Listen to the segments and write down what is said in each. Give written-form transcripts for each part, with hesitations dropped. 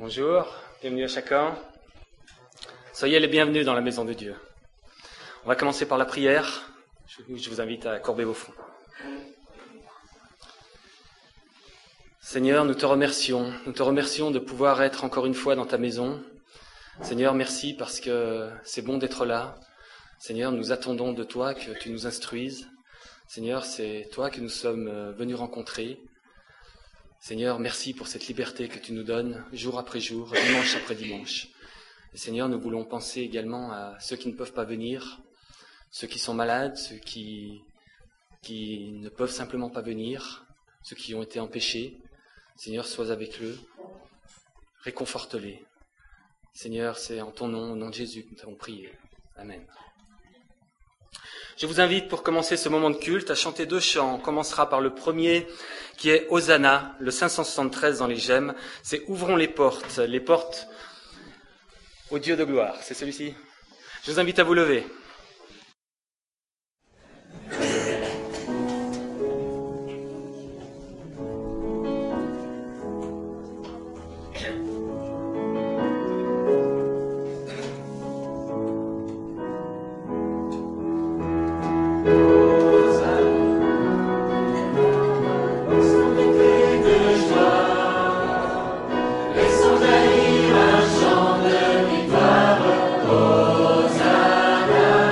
Bonjour, bienvenue à chacun. Soyez les bienvenus dans la maison de Dieu. On va commencer par la prière. Je vous invite à courber vos fronts. Seigneur, nous te remercions. Nous te remercions de pouvoir être encore une fois dans ta maison. Seigneur, merci parce que c'est bon d'être là. Seigneur, nous attendons de toi que tu nous instruises. Seigneur, c'est toi que nous sommes venus rencontrer. Seigneur, merci pour cette liberté que tu nous donnes jour après jour, dimanche après dimanche. Et Seigneur, nous voulons penser également à ceux qui ne peuvent pas venir, ceux qui sont malades, ceux qui ne peuvent simplement pas venir, ceux qui ont été empêchés. Seigneur, sois avec eux, réconforte-les. Seigneur, c'est en ton nom, au nom de Jésus, que nous t'avons prié. Amen. Je vous invite pour commencer ce moment de culte à chanter 2 chants. On commencera par le premier qui est Hosanna, le 573 dans les gemmes. C'est Ouvrons les portes au Dieu de gloire. C'est celui-ci. Je vous invite à vous lever. Laissons jaillir un chant de victoire, Hosanna.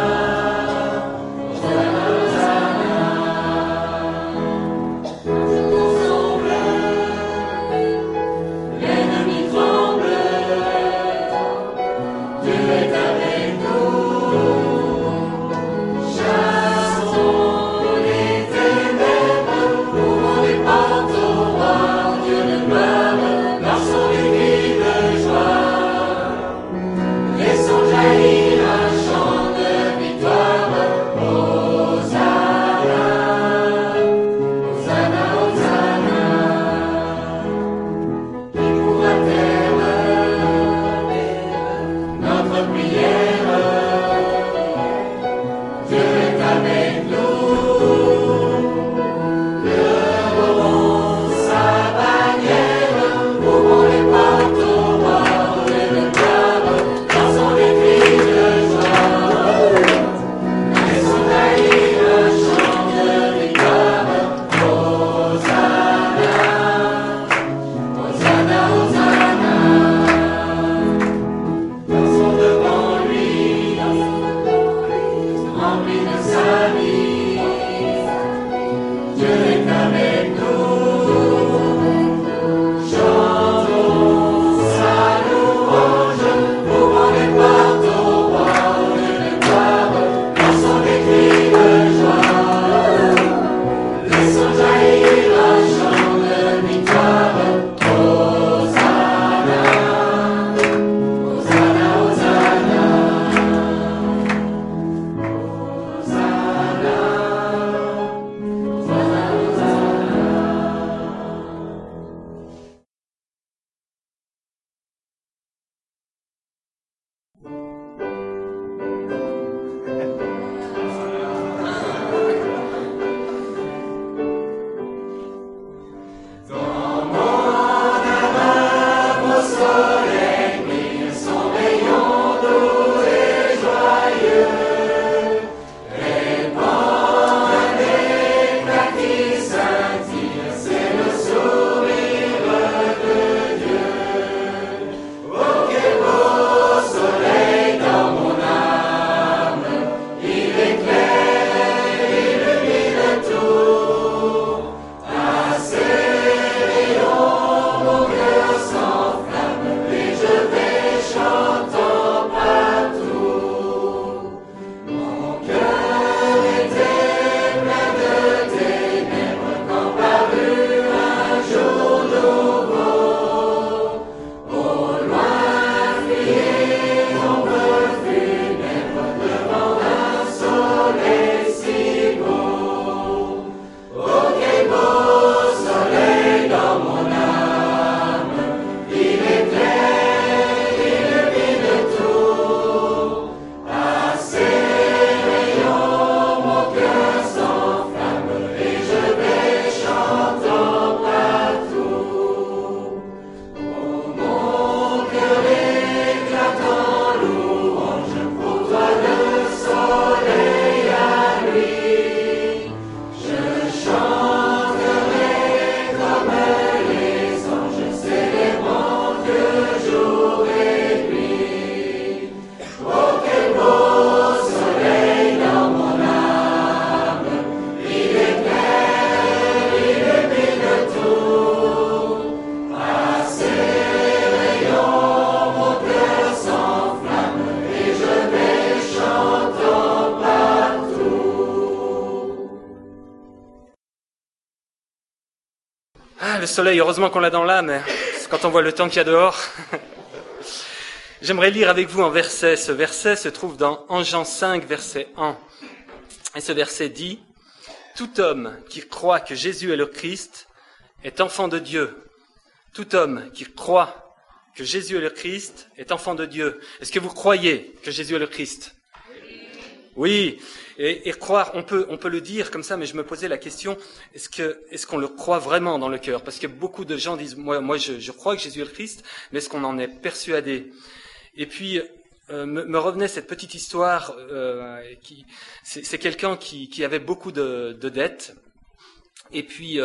soleil, heureusement qu'on l'a dans l'âme, quand on voit le temps qu'il y a dehors. J'aimerais lire avec vous un verset. Ce verset se trouve dans 1 Jean 5, verset 1. Et ce verset dit « Tout homme qui croit que Jésus est le Christ est enfant de Dieu. Tout homme qui croit que Jésus est le Christ est enfant de Dieu. » Est-ce que vous croyez que Jésus est le Christ ? Oui. Et croire, on peut le dire comme ça, mais je me posais la question, est-ce qu'on le croit vraiment dans le cœur ? Parce que beaucoup de gens disent, moi je crois que Jésus est le Christ, mais est-ce qu'on en est persuadé ? Et puis, me revenait cette petite histoire, c'est quelqu'un qui avait beaucoup de dettes, et puis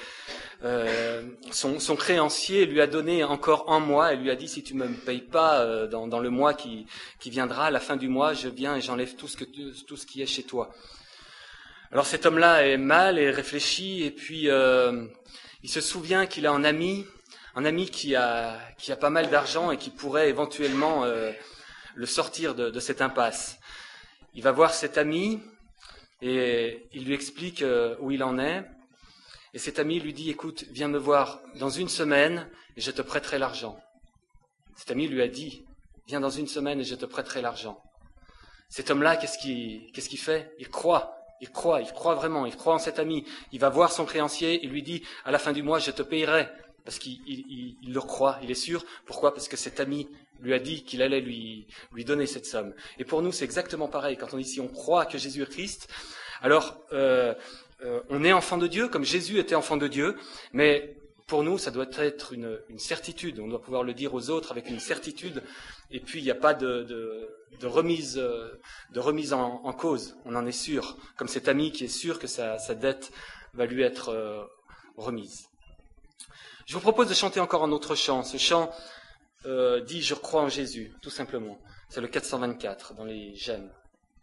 son créancier lui a donné encore un mois et lui a dit, si tu me payes pas dans le mois qui viendra, à la fin du mois, je viens et j'enlève tout ce qui est chez toi. Alors cet homme-là est mal et réfléchit, et puis il se souvient qu'il a un ami qui a pas mal d'argent et qui pourrait éventuellement le sortir de cette impasse. Il va voir cet ami et il lui explique où il en est. Et cet ami lui dit, écoute, viens me voir dans une semaine et je te prêterai l'argent. Cet ami lui a dit, viens dans une semaine et je te prêterai l'argent. Cet homme-là, qu'est-ce qu'il fait ? Il croit vraiment, il croit en cet ami. Il va voir son créancier, il lui dit, à la fin du mois, je te payerai. Parce qu'il le croit, il est sûr. Pourquoi ? Parce que cet ami lui a dit qu'il allait lui donner cette somme. Et pour nous, c'est exactement pareil. Quand on dit, si on croit que Jésus est Christ, alors on est enfant de Dieu, comme Jésus était enfant de Dieu, mais pour nous, ça doit être une certitude. On doit pouvoir le dire aux autres avec une certitude, et puis il n'y a pas de remise en cause. On en est sûr, comme cet ami qui est sûr que sa dette va lui être remise. Je vous propose de chanter encore un autre chant. Ce chant dit « Je crois en Jésus », tout simplement. C'est le 424 dans les J'aime.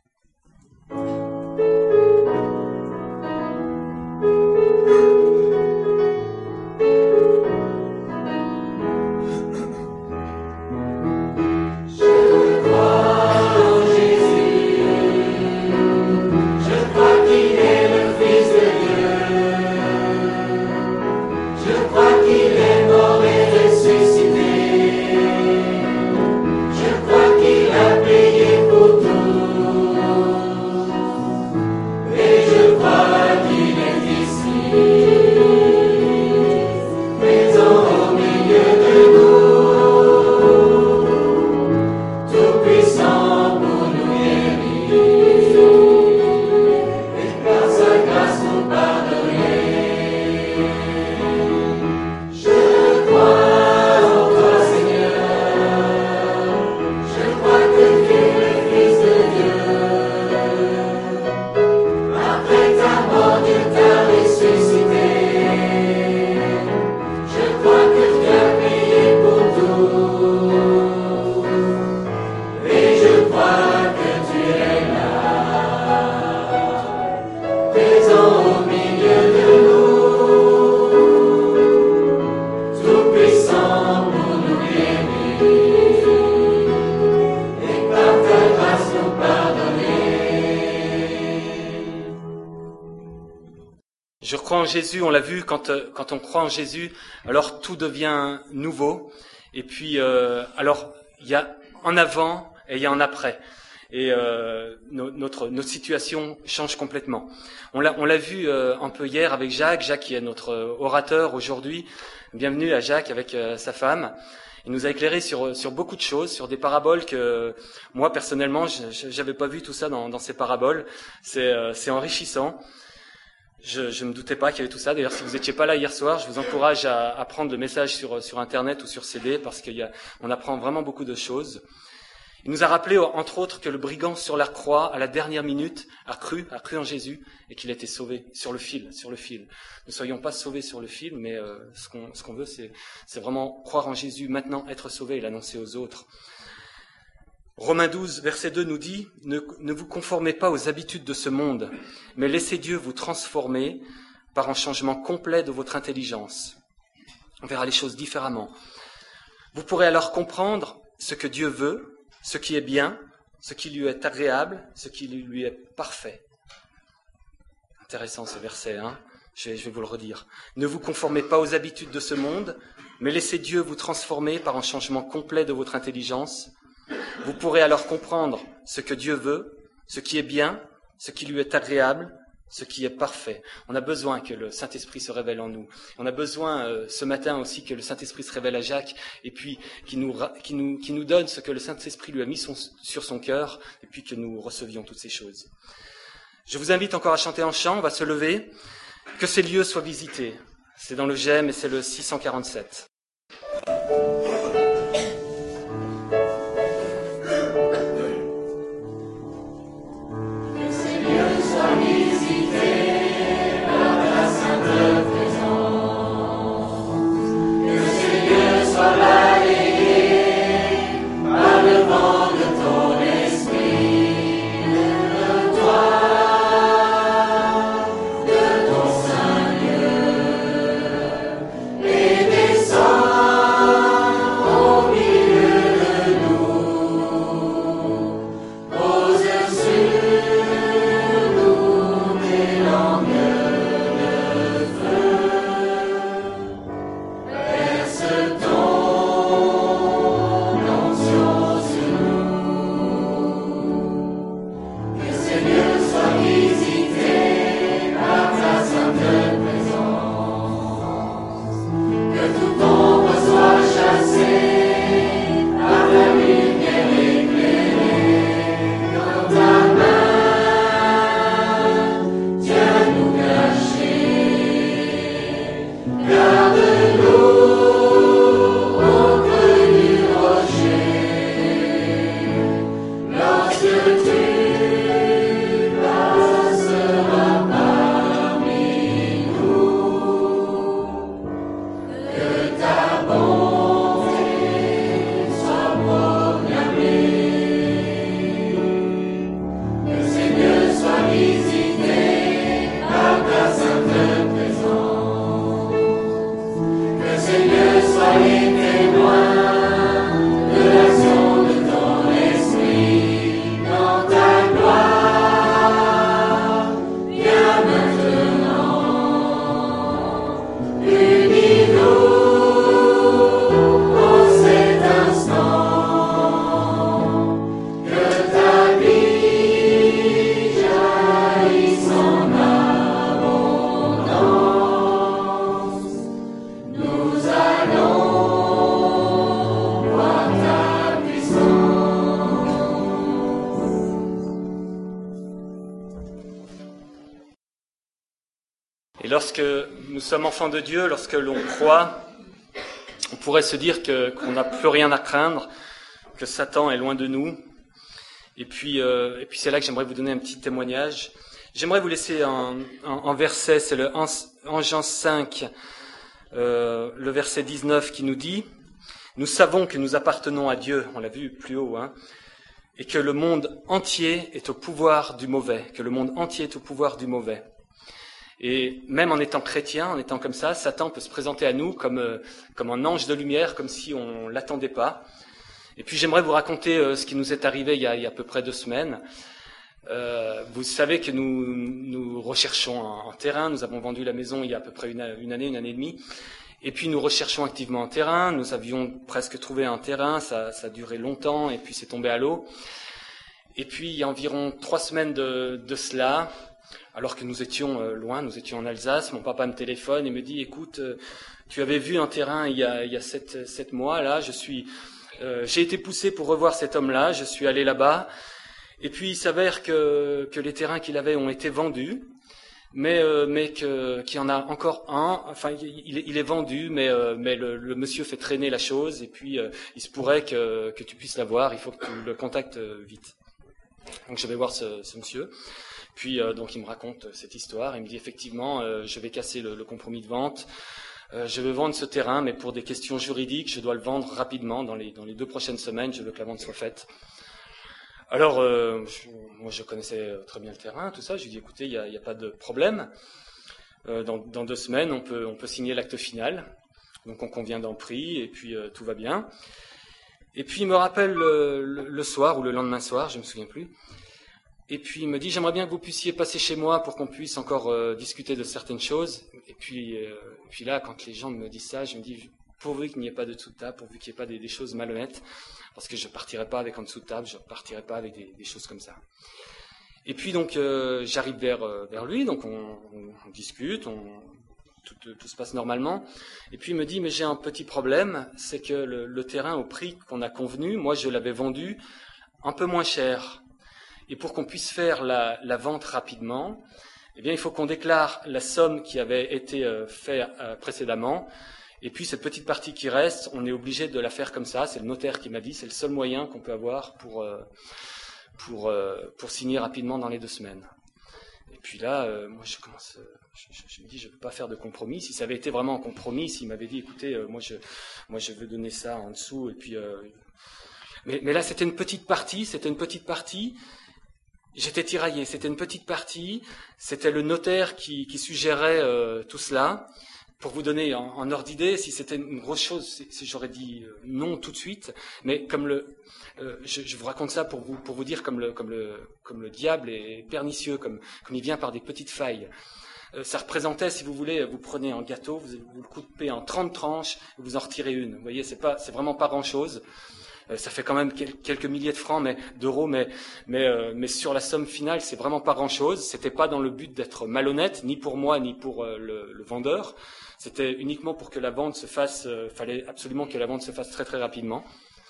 Je crois en Jésus, on l'a vu, quand on croit en Jésus, alors tout devient nouveau. Et puis, alors, il y a en avant et il y a en après. Et notre situation change complètement. On l'a vu un peu hier avec Jacques. Jacques qui est notre orateur aujourd'hui. Bienvenue à Jacques avec sa femme. Il nous a éclairé sur beaucoup de choses, sur des paraboles que moi personnellement j'avais pas vu tout ça dans ces paraboles. C'est enrichissant. Je me doutais pas qu'il y avait tout ça. D'ailleurs, si vous étiez pas là hier soir, je vous encourage à prendre le message sur Internet ou sur CD parce on apprend vraiment beaucoup de choses. Il nous a rappelé, entre autres, que le brigand sur la croix, à la dernière minute, a cru en Jésus et qu'il a été sauvé sur le fil. Ne soyons pas sauvés sur le fil, mais ce qu'on veut, c'est vraiment croire en Jésus, maintenant être sauvé et l'annoncer aux autres. Romains 12, verset 2 nous dit « Ne vous conformez pas aux habitudes de ce monde, mais laissez Dieu vous transformer par un changement complet de votre intelligence. » On verra les choses différemment. Vous pourrez alors comprendre ce que Dieu veut, ce qui est bien, ce qui lui est agréable, ce qui lui est parfait. Intéressant ce verset, hein ? Je vais vous le redire. Ne vous conformez pas aux habitudes de ce monde, mais laissez Dieu vous transformer par un changement complet de votre intelligence. Vous pourrez alors comprendre ce que Dieu veut, ce qui est bien, ce qui lui est agréable, ce qui est parfait. On a besoin que le Saint-Esprit se révèle en nous. On a besoin ce matin aussi que le Saint-Esprit se révèle à Jacques et puis qui nous donne ce que le Saint-Esprit lui a mis sur son cœur et puis que nous recevions toutes ces choses. Je vous invite encore à chanter en chant, on va se lever. Que ces lieux soient visités. C'est dans le GEM et c'est le 647. Et lorsque nous sommes enfants de Dieu, lorsque l'on croit, on pourrait se dire qu'on n'a plus rien à craindre, que Satan est loin de nous. Et puis c'est là que j'aimerais vous donner un petit témoignage. J'aimerais vous laisser un verset, c'est le 1 Jean 5, le verset 19 qui nous dit « Nous savons que nous appartenons à Dieu », on l'a vu plus haut, et que le monde entier est au pouvoir du mauvais, que le monde entier est au pouvoir du mauvais. Et même en étant chrétien, en étant comme ça, Satan peut se présenter à nous comme un ange de lumière, comme si on l'attendait pas. Et puis j'aimerais vous raconter ce qui nous est arrivé il y a à peu près 2 semaines. Vous savez que nous recherchons un terrain. Nous avons vendu la maison il y a à peu près une année et demie. Et puis nous recherchons activement un terrain. Nous avions presque trouvé un terrain. Ça a duré longtemps et puis c'est tombé à l'eau. Et puis il y a environ 3 semaines de cela, alors que nous étions loin, nous étions en Alsace, mon papa me téléphone et me dit « Écoute, tu avais vu un terrain il y a 7 mois, là, j'ai été poussé pour revoir cet homme-là, je suis allé là-bas, et puis il s'avère que les terrains qu'il avait ont été vendus, mais qu'il y en a encore un, enfin il est vendu, mais le monsieur fait traîner la chose, et puis il se pourrait que tu puisses l'avoir, il faut que tu le contactes vite. » Donc je vais voir ce monsieur. Puis donc il me raconte cette histoire, il me dit effectivement je vais casser le compromis de vente, je veux vendre ce terrain, mais pour des questions juridiques, je dois le vendre rapidement, dans les 2 prochaines semaines, je veux que la vente soit faite. Alors moi je connaissais très bien le terrain, tout ça, je lui dis écoutez, il y a pas de problème, dans 2 semaines on peut signer l'acte final, donc on convient d'un prix et puis tout va bien. Et puis il me rappelle le soir ou le lendemain soir, je me souviens plus. Et puis il me dit, j'aimerais bien que vous puissiez passer chez moi pour qu'on puisse encore discuter de certaines choses. Et puis là, quand les gens me disent ça, je me dis, pourvu qu'il n'y ait pas de dessous de table, pourvu qu'il n'y ait pas des choses malhonnêtes, parce que je partirai pas avec en dessous de table, je partirai pas avec des choses comme ça. Et puis donc j'arrive vers lui, donc on discute, tout se passe normalement. Et puis il me dit, mais j'ai un petit problème, c'est que le terrain au prix qu'on a convenu, moi je l'avais vendu un peu moins cher. Et pour qu'on puisse faire la vente rapidement, eh bien il faut qu'on déclare la somme qui avait été faite précédemment. Et puis cette petite partie qui reste, on est obligé de la faire comme ça. C'est le notaire qui m'a dit, c'est le seul moyen qu'on peut avoir pour signer rapidement dans les 2 semaines. Et puis là, moi je me dis, je ne peux pas faire de compromis. Si ça avait été vraiment un compromis, s'il m'avait dit, écoutez, moi je veux donner ça en dessous, et puis mais là c'était une petite partie. J'étais tiraillé. C'était une petite partie. C'était le notaire qui suggérait tout cela. Pour vous donner en ordre d'idée, si c'était une grosse chose, j'aurais dit non tout de suite. Mais comme je vous raconte ça pour vous dire comme le diable est pernicieux, comme il vient par des petites failles. Ça représentait, si vous voulez, vous prenez un gâteau, vous le coupez en 30 tranches, et vous en retirez une. Vous voyez, c'est vraiment pas grand-chose. Ça fait quand même quelques milliers de francs, d'euros, mais sur la somme finale, c'est vraiment pas grand-chose. C'était pas dans le but d'être malhonnête, ni pour moi, ni pour le vendeur. C'était uniquement pour que la vente se fasse. Fallait absolument que la vente se fasse très très rapidement.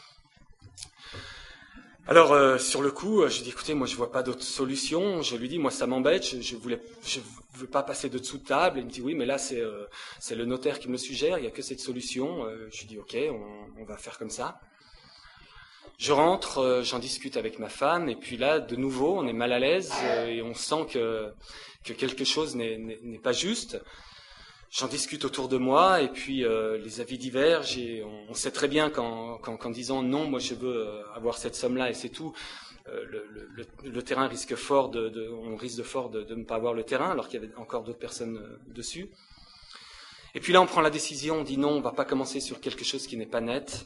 Alors sur le coup, je dis écoutez, moi je vois pas d'autre solution. Je lui dis moi ça m'embête, je veux pas passer de dessous de table. Il me dit oui, mais là c'est le notaire qui me le suggère. Il y a que cette solution. Je lui dis ok, on va faire comme ça. Je rentre, j'en discute avec ma femme, et puis là, de nouveau, on est mal à l'aise et on sent que quelque chose n'est pas juste. J'en discute autour de moi, et puis les avis divergent, et on sait très bien qu'en disant non, moi je veux avoir cette somme-là et c'est tout, le terrain risque fort on risque fort de ne pas avoir le terrain, alors qu'il y avait encore d'autres personnes dessus. Et puis là, on prend la décision, on dit non, on va pas commencer sur quelque chose qui n'est pas net.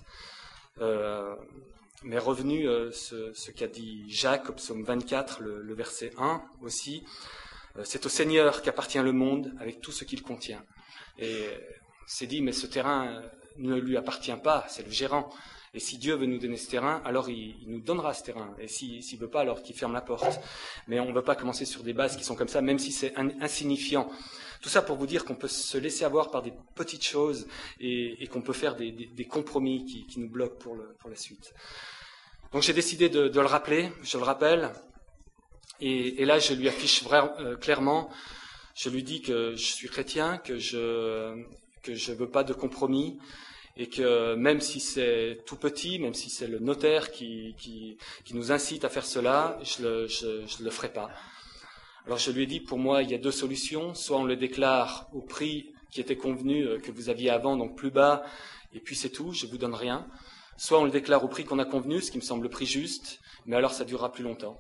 Mais revenu ce qu'a dit Jacques au psaume 24, le verset 1 aussi, c'est au Seigneur qu'appartient le monde avec tout ce qu'il contient. Et c'est dit, mais ce terrain ne lui appartient pas, c'est le gérant. Et si Dieu veut nous donner ce terrain, alors il nous donnera ce terrain. Et s'il veut pas, alors qu'il ferme la porte. Mais on ne veut pas commencer sur des bases qui sont comme ça, même si c'est insignifiant. Tout ça pour vous dire qu'on peut se laisser avoir par des petites choses et qu'on peut faire des compromis qui nous bloquent pour la suite. Donc j'ai décidé de le rappeler, je le rappelle, et là je lui affiche clairement, je lui dis que je suis chrétien, que je veux pas de compromis, et que même si c'est tout petit, même si c'est le notaire qui nous incite à faire cela, je le ferai pas. Alors je lui ai dit, pour moi il y a 2 solutions, soit on le déclare au prix qui était convenu, que vous aviez avant, donc plus bas, et puis c'est tout, je vous donne rien. Soit on le déclare au prix qu'on a convenu, ce qui me semble le prix juste, mais alors ça durera plus longtemps.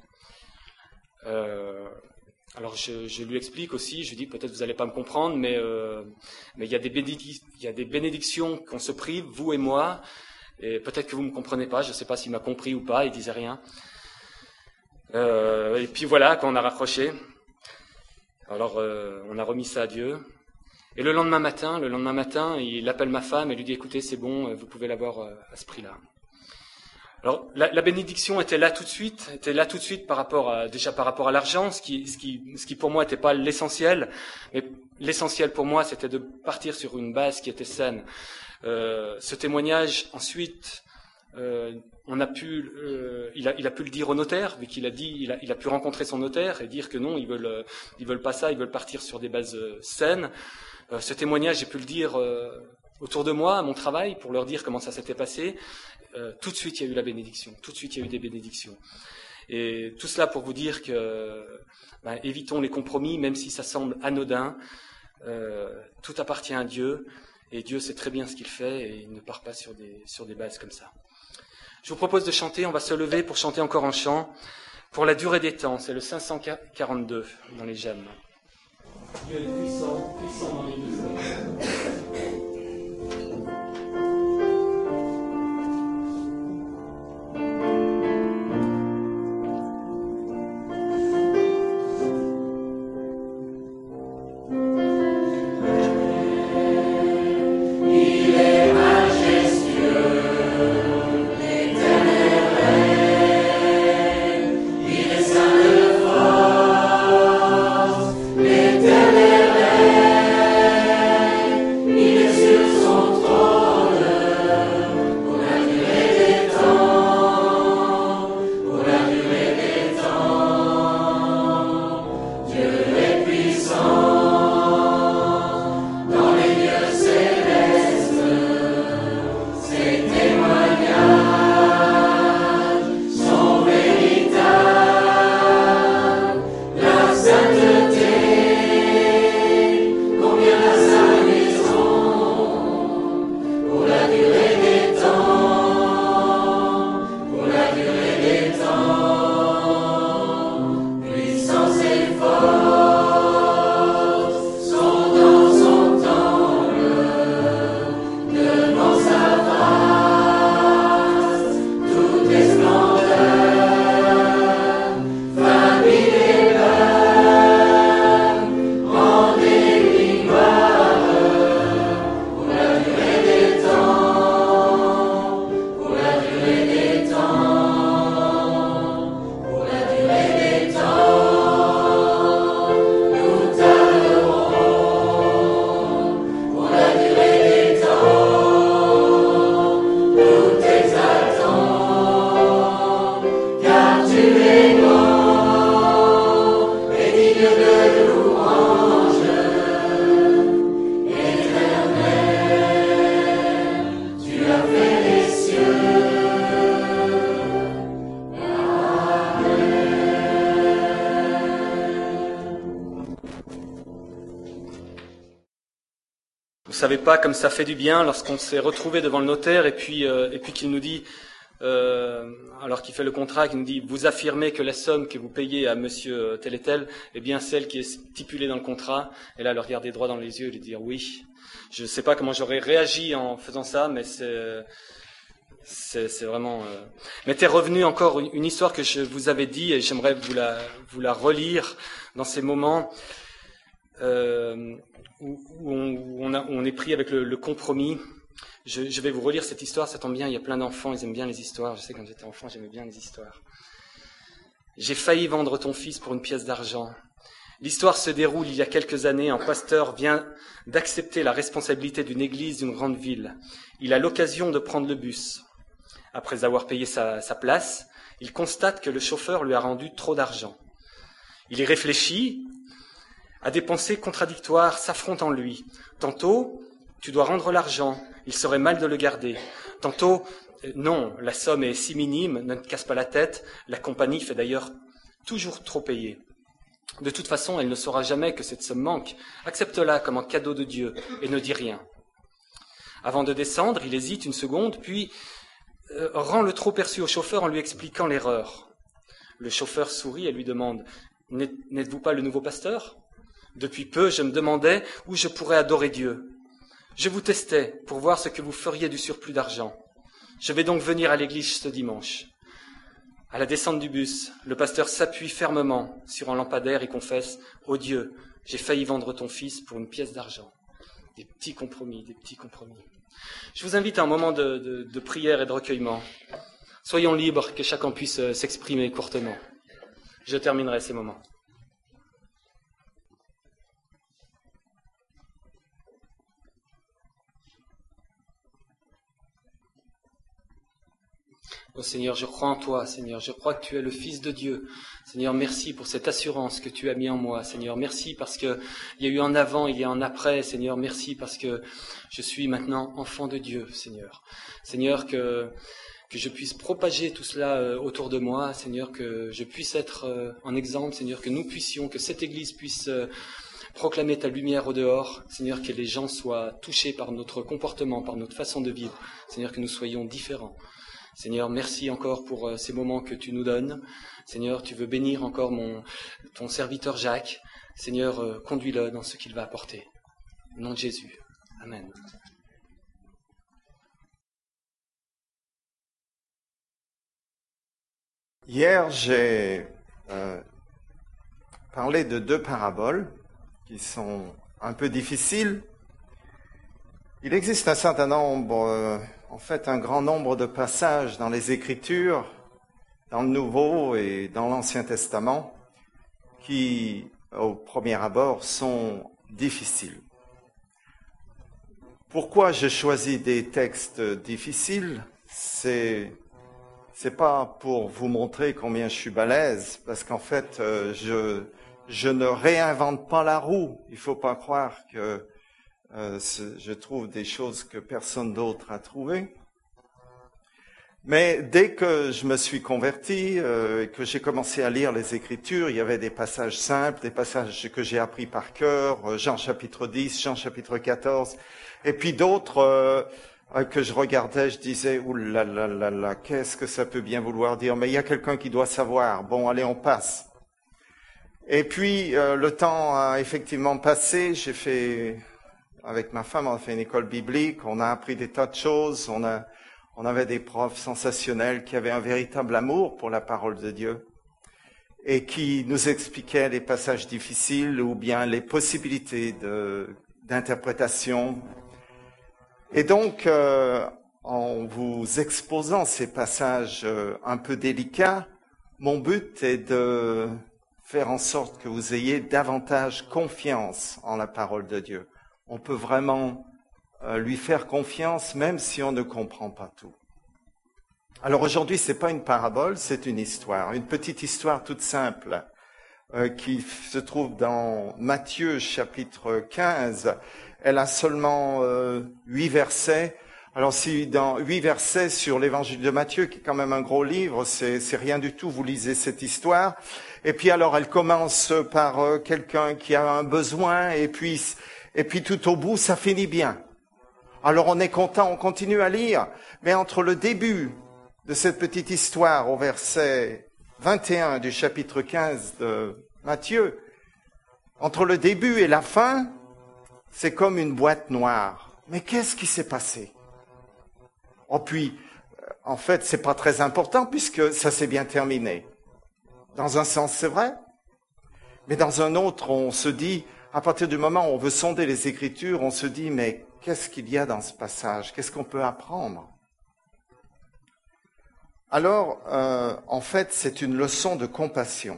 Alors je lui explique aussi, je lui dis peut-être vous n'allez pas me comprendre, mais il y a des bénédictions qu'on se prive, vous et moi, et peut-être que vous ne me comprenez pas, je ne sais pas s'il m'a compris ou pas, il disait rien. Et puis voilà, quand on a raccroché, alors on a remis ça à Dieu. Et le lendemain matin, il appelle ma femme et lui dit écoutez, c'est bon, vous pouvez l'avoir à ce prix-là. Alors la bénédiction était là tout de suite par rapport à l'argent, ce qui pour moi n'était pas l'essentiel, mais l'essentiel pour moi c'était de partir sur une base qui était saine. Ce témoignage ensuite, il a pu le dire au notaire, vu qu'il a dit, il a pu rencontrer son notaire et dire que non, ils veulent pas ça, ils veulent partir sur des bases saines. Ce témoignage, j'ai pu le dire autour de moi, à mon travail, pour leur dire comment ça s'était passé. Tout de suite, il y a eu la bénédiction. Tout de suite, il y a eu des bénédictions. Et tout cela pour vous dire que évitons les compromis, même si ça semble anodin. Tout appartient à Dieu, et Dieu sait très bien ce qu'il fait, et il ne part pas sur des bases comme ça. Je vous propose de chanter. On va se lever pour chanter encore un chant. Pour la durée des temps, c'est le 542 dans les gemmes. Dieu est puissant, puissant dans les deux. savez pas comme ça fait du bien lorsqu'on s'est retrouvé devant le notaire et puis qu'il nous dit, alors qu'il fait le contrat, qu'il nous dit, vous affirmez que la somme que vous payez à monsieur tel et tel est bien celle qui est stipulée dans le contrat. Et là, le regarder droit dans les yeux et lui dire oui. Je ne sais pas comment j'aurais réagi en faisant ça, mais c'est vraiment. Mais t'es revenu encore une histoire que je vous avais dit et j'aimerais vous la relire dans ces moments où on est pris avec le compromis. Je vais vous relire cette histoire, ça tombe bien, il y a plein d'enfants, ils aiment bien les histoires. Je sais, quand j'étais enfant, j'aimais bien les histoires. J'ai failli vendre ton fils pour une pièce d'argent. L'histoire se déroule il y a quelques années. Un pasteur vient d'accepter la responsabilité d'une église d'une grande ville. Il a l'occasion de prendre le bus. Après avoir payé sa place, il constate que le chauffeur lui a rendu trop d'argent. Il y réfléchit, à des pensées contradictoires s'affrontent en lui. Tantôt, tu dois rendre l'argent, il serait mal de le garder. Tantôt, non, la somme est si minime, ne te casse pas la tête, la compagnie fait d'ailleurs toujours trop payer. De toute façon, elle ne saura jamais que cette somme manque. Accepte-la comme un cadeau de Dieu et ne dis rien. Avant de descendre, il hésite une seconde, puis rend le trop perçu au chauffeur en lui expliquant l'erreur. Le chauffeur sourit et lui demande « N'êtes-vous pas le nouveau pasteur ? Depuis peu, je me demandais où je pourrais adorer Dieu. Je vous testais pour voir ce que vous feriez du surplus d'argent. Je vais donc venir à l'église ce dimanche. » À la descente du bus, le pasteur s'appuie fermement sur un lampadaire et confesse « Ô Dieu, j'ai failli vendre ton fils pour une pièce d'argent. » Des petits compromis. Je vous invite à un moment de prière et de recueillement. Soyons libres, que chacun puisse s'exprimer courtement. Je terminerai ces moments. Oh Seigneur, je crois en toi, Seigneur, je crois que tu es le Fils de Dieu. Seigneur, merci pour cette assurance que tu as mis en moi. Seigneur, merci parce que il y a eu un avant, il y a un après. Seigneur, merci parce que je suis maintenant enfant de Dieu, Seigneur. Seigneur, que je puisse propager tout cela autour de moi. Seigneur, que je puisse être un exemple. Seigneur, que nous puissions, que cette Église puisse proclamer ta lumière au dehors. Seigneur, que les gens soient touchés par notre comportement, par notre façon de vivre. Seigneur, que nous soyons différents. Seigneur, merci encore pour ces moments que tu nous donnes. Seigneur, tu veux bénir encore ton serviteur Jacques. Seigneur, conduis-le dans ce qu'il va apporter. Au nom de Jésus. Amen. Hier, j'ai parlé de 2 paraboles qui sont un peu difficiles. Il existe un certain nombre, un grand nombre de passages dans les Écritures, dans le Nouveau et dans l'Ancien Testament, qui, au premier abord, sont difficiles. Pourquoi j'ai choisi des textes difficiles ? C'est pas pour vous montrer combien je suis balèze, parce qu'en fait, je ne réinvente pas la roue. Il faut pas croire que je trouve des choses que personne d'autre a trouvées. Mais dès que je me suis converti et que j'ai commencé à lire les Écritures, il y avait des passages simples, des passages que j'ai appris par cœur, Jean chapitre 10, Jean chapitre 14, et puis d'autres que je regardais, je disais, ouh là là là là, qu'est-ce que ça peut bien vouloir dire? Mais il y a quelqu'un qui doit savoir. Bon, allez, on passe. Et puis, le temps a effectivement passé. Avec ma femme, on a fait une école biblique, on a appris des tas de choses, on avait des profs sensationnels qui avaient un véritable amour pour la parole de Dieu et qui nous expliquaient les passages difficiles ou bien les possibilités d'interprétation. Et donc, en vous exposant ces passages un peu délicats, mon but est de faire en sorte que vous ayez davantage confiance en la parole de Dieu. On peut vraiment lui faire confiance même si on ne comprend pas tout. Alors aujourd'hui, c'est pas une parabole, c'est une histoire, une petite histoire toute simple qui se trouve dans Matthieu chapitre 15. Elle a seulement 8 versets. Alors si dans 8 versets sur l'évangile de Matthieu, qui est quand même un gros livre, c'est rien du tout, vous lisez cette histoire. Et puis alors elle commence par quelqu'un qui a un besoin, et puis tout au bout, ça finit bien. Alors on est content, on continue à lire, mais entre le début de cette petite histoire au verset 21 du chapitre 15 de Matthieu, entre le début et la fin, c'est comme une boîte noire. Mais qu'est-ce qui s'est passé? Oh, puis, en fait, c'est pas très important puisque ça s'est bien terminé. Dans un sens, c'est vrai. Mais dans un autre, on se dit, à partir du moment où on veut sonder les Écritures, on se dit, mais qu'est-ce qu'il y a dans ce passage? Qu'est-ce qu'on peut apprendre? Alors, en fait, c'est une leçon de compassion.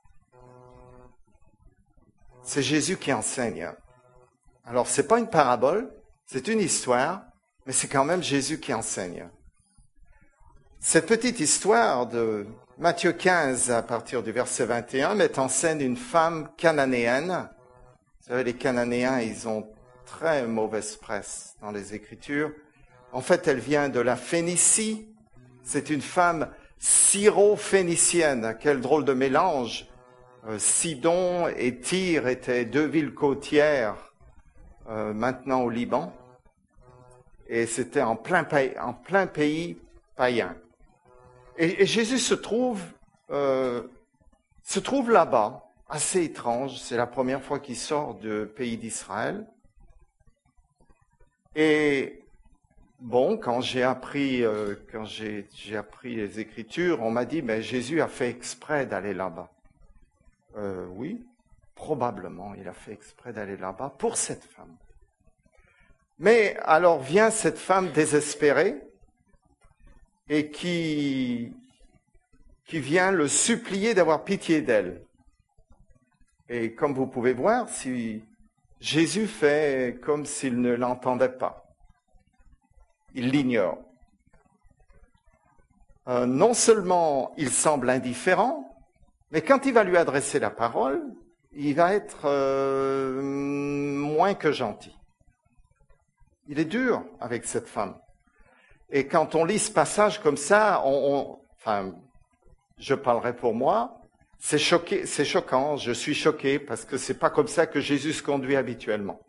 C'est Jésus qui enseigne. Alors, c'est pas une parabole, c'est une histoire, mais c'est quand même Jésus qui enseigne. Cette petite histoire de Matthieu 15, à partir du verset 21, met en scène une femme cananéenne. Vous savez, les Cananéens, ils ont très mauvaise presse dans les Écritures. En fait, elle vient de la Phénicie. C'est une femme syro-phénicienne. Quel drôle de mélange. Sidon et Tyr étaient deux villes côtières maintenant au Liban. Et c'était en plein pays païen. Et Jésus se trouve là-bas, assez étrange. C'est la première fois qu'il sort du pays d'Israël. Et bon, quand j'ai appris les Écritures, on m'a dit, mais Jésus a fait exprès d'aller là-bas. Oui, probablement, il a fait exprès d'aller là-bas pour cette femme. Mais alors vient cette femme désespérée et qui vient le supplier d'avoir pitié d'elle. Et comme vous pouvez voir, si Jésus fait comme s'il ne l'entendait pas. Il l'ignore. Non seulement il semble indifférent, mais quand il va lui adresser la parole, il va être moins que gentil. Il est dur avec cette femme. Et quand on lit ce passage comme ça, je parlerai pour moi, c'est choquant, je suis choqué parce que c'est pas comme ça que Jésus se conduit habituellement.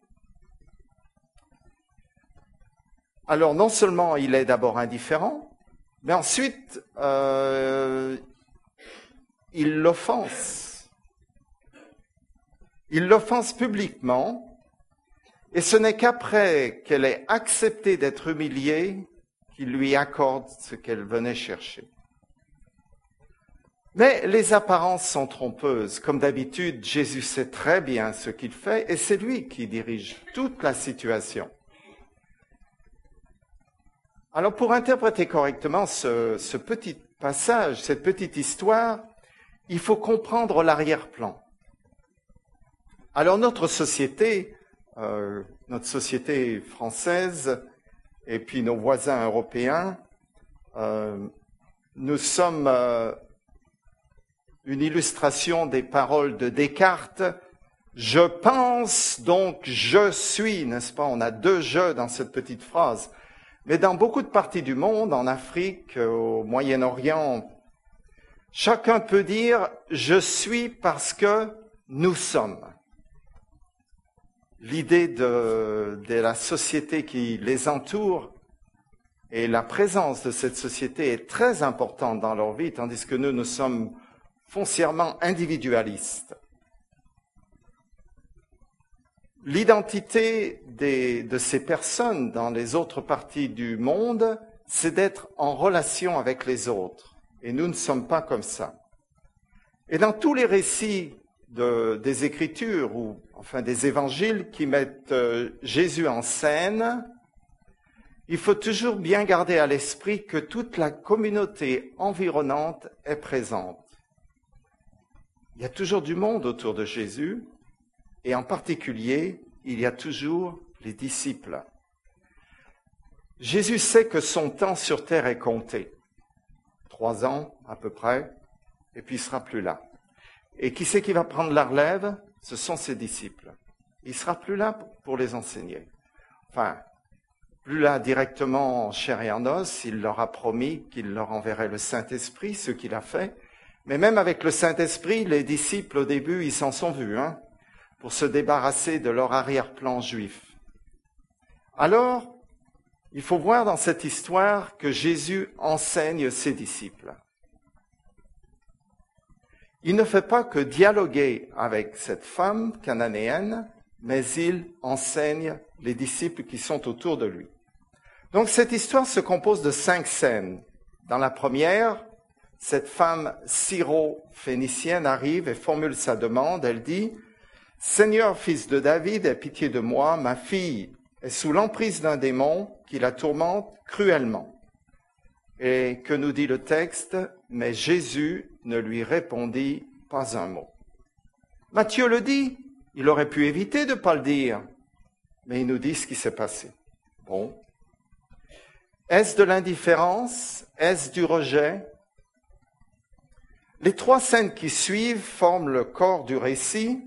Alors non seulement il est d'abord indifférent, mais ensuite il l'offense. Il l'offense publiquement, et ce n'est qu'après qu'elle ait accepté d'être humiliée qu'il lui accorde ce qu'elle venait chercher. Mais les apparences sont trompeuses. Comme d'habitude, Jésus sait très bien ce qu'il fait, et c'est lui qui dirige toute la situation. Alors pour interpréter correctement ce petit passage, cette petite histoire, il faut comprendre l'arrière-plan. Alors notre société française et puis nos voisins européens, nous sommes une illustration des paroles de Descartes. Je pense, donc je suis, n'est-ce pas? On a deux je dans cette petite phrase. Mais dans beaucoup de parties du monde, en Afrique, au Moyen-Orient, chacun peut dire « je suis parce que nous sommes ». L'idée de la société qui les entoure et la présence de cette société est très importante dans leur vie, tandis que nous sommes foncièrement individualistes. L'identité de ces personnes dans les autres parties du monde, c'est d'être en relation avec les autres. Et nous ne sommes pas comme ça. Et dans tous les récits des Écritures, ou enfin des évangiles qui mettent Jésus en scène, il faut toujours bien garder à l'esprit que toute la communauté environnante est présente. Il y a toujours du monde autour de Jésus, et en particulier, il y a toujours les disciples. Jésus sait que son temps sur terre est compté. 3 ans à peu près, et puis il sera plus là. Et qui c'est qui va prendre la relève? Ce sont ses disciples. Il sera plus là pour les enseigner. Enfin, plus là directement en chair et en os, il leur a promis qu'il leur enverrait le Saint-Esprit, ce qu'il a fait. Mais même avec le Saint-Esprit, les disciples au début, ils s'en sont vus, pour se débarrasser de leur arrière-plan juif. Alors, il faut voir dans cette histoire que Jésus enseigne ses disciples. Il ne fait pas que dialoguer avec cette femme cananéenne, mais il enseigne les disciples qui sont autour de lui. Donc cette histoire se compose de 5 scènes. Dans la première, cette femme syro-phénicienne arrive et formule sa demande. Elle dit « Seigneur, fils de David, aie pitié de moi, ma fille est sous l'emprise d'un démon qui la tourmente cruellement. » Et que nous dit le texte? Mais Jésus ne lui répondit pas un mot. Matthieu le dit, il aurait pu éviter de ne pas le dire, mais il nous dit ce qui s'est passé. Bon. Est-ce de l'indifférence? Est-ce du rejet? Les 3 scènes qui suivent forment le corps du récit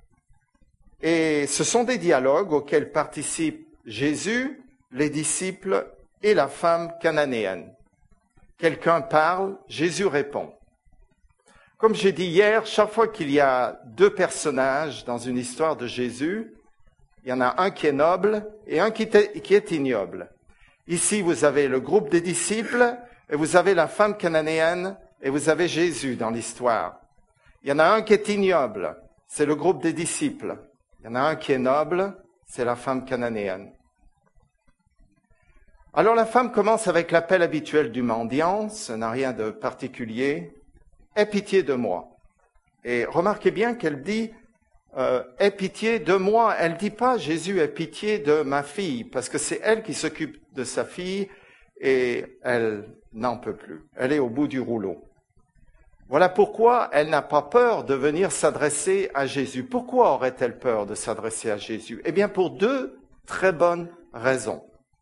et ce sont des dialogues auxquels participent Jésus, les disciples et la femme cananéenne. Quelqu'un parle, Jésus répond. Comme j'ai dit hier, chaque fois qu'il y a 2 personnages dans une histoire de Jésus, il y en a un qui est noble et un qui est ignoble. Ici, vous avez le groupe des disciples et vous avez la femme cananéenne et vous avez Jésus dans l'histoire. Il y en a un qui est ignoble, c'est le groupe des disciples. Il y en a un qui est noble, c'est la femme cananéenne. Alors la femme commence avec l'appel habituel du mendiant, ce n'a rien de particulier. « Aie pitié de moi ». Et remarquez bien qu'elle dit « Aie pitié de moi ». Elle ne dit pas « Jésus, aie pitié de ma fille », parce que c'est elle qui s'occupe de sa fille et elle n'en peut plus. Elle est au bout du rouleau. Voilà pourquoi elle n'a pas peur de venir s'adresser à Jésus. Pourquoi aurait-elle peur de s'adresser à Jésus? Eh bien, pour 2 très bonnes raisons.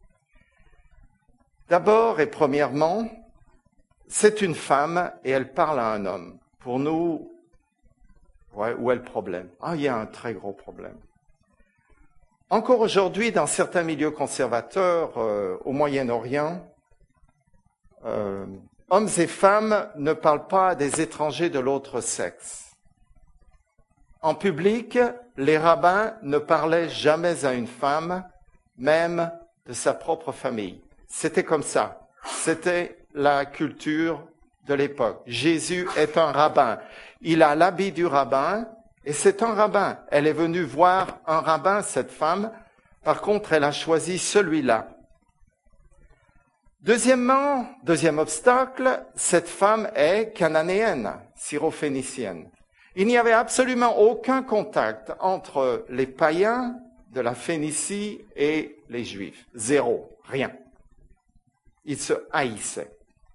D'abord et premièrement, c'est une femme et elle parle à un homme. Pour nous, où est le problème? Il y a un très gros problème. Encore aujourd'hui, dans certains milieux conservateurs au Moyen-Orient, hommes et femmes ne parlent pas des étrangers de l'autre sexe. En public, les rabbins ne parlaient jamais à une femme, même de sa propre famille. C'était comme ça. C'était la culture de l'époque. Jésus est un rabbin. Il a l'habit du rabbin et c'est un rabbin. Elle est venue voir un rabbin, cette femme. Par contre, elle a choisi celui-là. Deuxièmement, deuxième obstacle, cette femme est cananéenne, syro-phénicienne. Il n'y avait absolument aucun contact entre les païens de la Phénicie et les Juifs. 0, rien. Ils se haïssaient.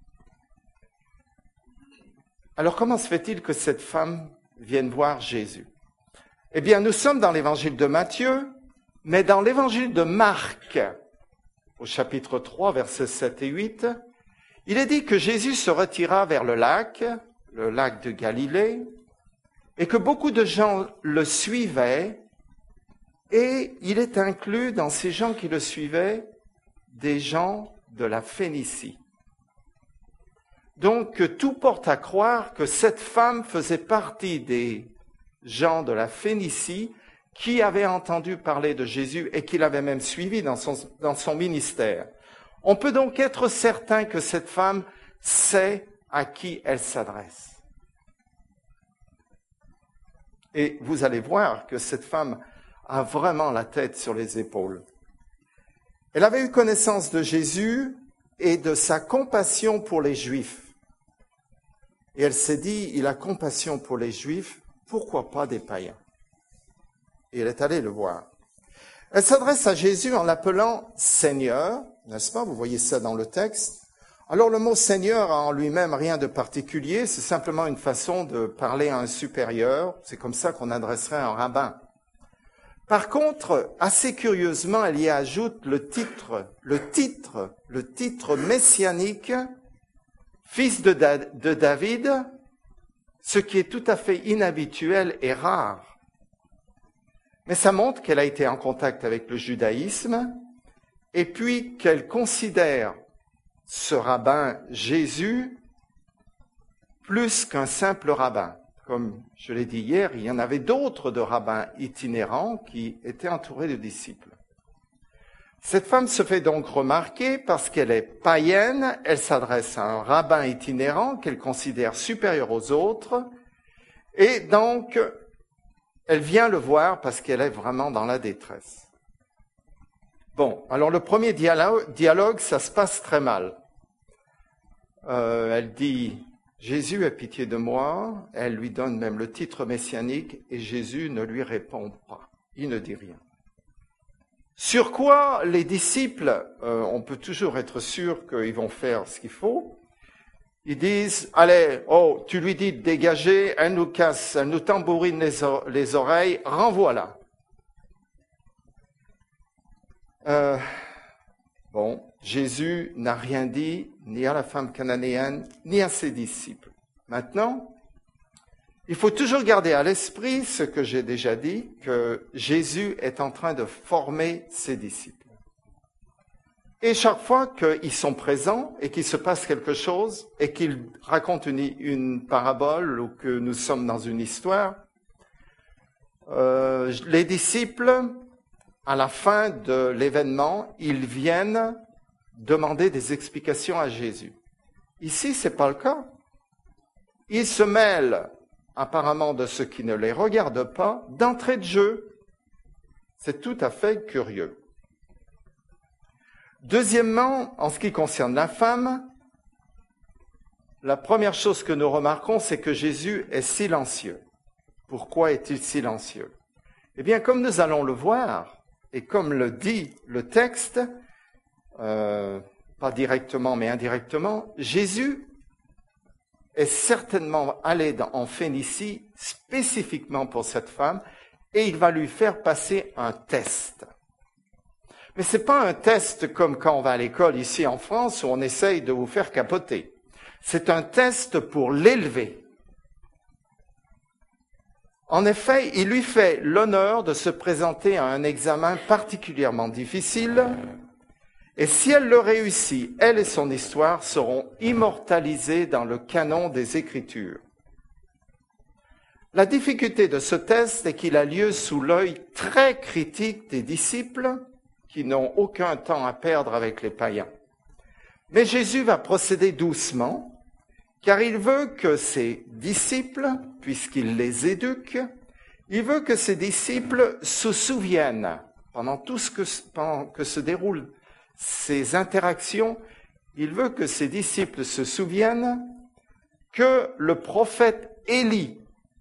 Alors comment se fait-il que cette femme vienne voir Jésus? Eh bien, nous sommes dans l'évangile de Matthieu, mais dans l'évangile de Marc, au chapitre 3, versets 7 et 8, il est dit que Jésus se retira vers le lac de Galilée, et que beaucoup de gens le suivaient, et il est inclus dans ces gens qui le suivaient des gens de la Phénicie. Donc, tout porte à croire que cette femme faisait partie des gens de la Phénicie qui avaient entendu parler de Jésus et qui l'avaient même suivi dans son ministère. On peut donc être certain que cette femme sait à qui elle s'adresse. Et vous allez voir que cette femme a vraiment la tête sur les épaules. Elle avait eu connaissance de Jésus et de sa compassion pour les Juifs. Et elle s'est dit, il a compassion pour les Juifs, pourquoi pas des païens? Et elle est allée le voir. Elle s'adresse à Jésus en l'appelant Seigneur, n'est-ce pas? Vous voyez ça dans le texte. Alors le mot Seigneur a en lui-même rien de particulier, c'est simplement une façon de parler à un supérieur. C'est comme ça qu'on adresserait un rabbin. Par contre, assez curieusement, elle y ajoute le titre messianique, fils de David, ce qui est tout à fait inhabituel et rare. Mais ça montre qu'elle a été en contact avec le judaïsme et puis qu'elle considère ce rabbin Jésus plus qu'un simple rabbin. Comme je l'ai dit hier, il y en avait d'autres de rabbins itinérants qui étaient entourés de disciples. Cette femme se fait donc remarquer parce qu'elle est païenne, elle s'adresse à un rabbin itinérant qu'elle considère supérieur aux autres, et donc elle vient le voir parce qu'elle est vraiment dans la détresse. Bon, alors le premier dialogue, ça se passe très mal. Elle dit « Jésus, aie pitié de moi », elle lui donne même le titre messianique, et Jésus ne lui répond pas, il ne dit rien. Sur quoi les disciples, on peut toujours être sûr qu'ils vont faire ce qu'il faut. Ils disent, allez, tu lui dis de dégager, elle nous casse, elle nous tambourine les oreilles, renvoie-la. Jésus n'a rien dit, ni à la femme cananéenne, ni à ses disciples. Maintenant, il faut toujours garder à l'esprit ce que j'ai déjà dit, que Jésus est en train de former ses disciples. Et chaque fois qu'ils sont présents et qu'il se passe quelque chose et qu'ils racontent une parabole ou que nous sommes dans une histoire, les disciples, à la fin de l'événement, ils viennent demander des explications à Jésus. Ici, c'est pas le cas. Ils se mêlent apparemment de ce qui ne les regarde pas, d'entrée de jeu. C'est tout à fait curieux. Deuxièmement, en ce qui concerne la femme, la première chose que nous remarquons, c'est que Jésus est silencieux. Pourquoi est-il silencieux? Eh bien, comme nous allons le voir, et comme le dit le texte, pas directement mais indirectement, Jésus est certainement allé en Phénicie spécifiquement pour cette femme et il va lui faire passer un test. Mais c'est pas un test comme quand on va à l'école ici en France où on essaye de vous faire capoter. C'est un test pour l'élever. En effet, il lui fait l'honneur de se présenter à un examen particulièrement difficile. Et si elle le réussit, elle et son histoire seront immortalisées dans le canon des Écritures. La difficulté de ce test est qu'il a lieu sous l'œil très critique des disciples qui n'ont aucun temps à perdre avec les païens. Mais Jésus va procéder doucement, car il veut que ses disciples, puisqu'il les éduque, il veut que ses disciples se souviennent, pendant que se déroulent ces interactions, il veut que ses disciples se souviennent que le prophète Élie,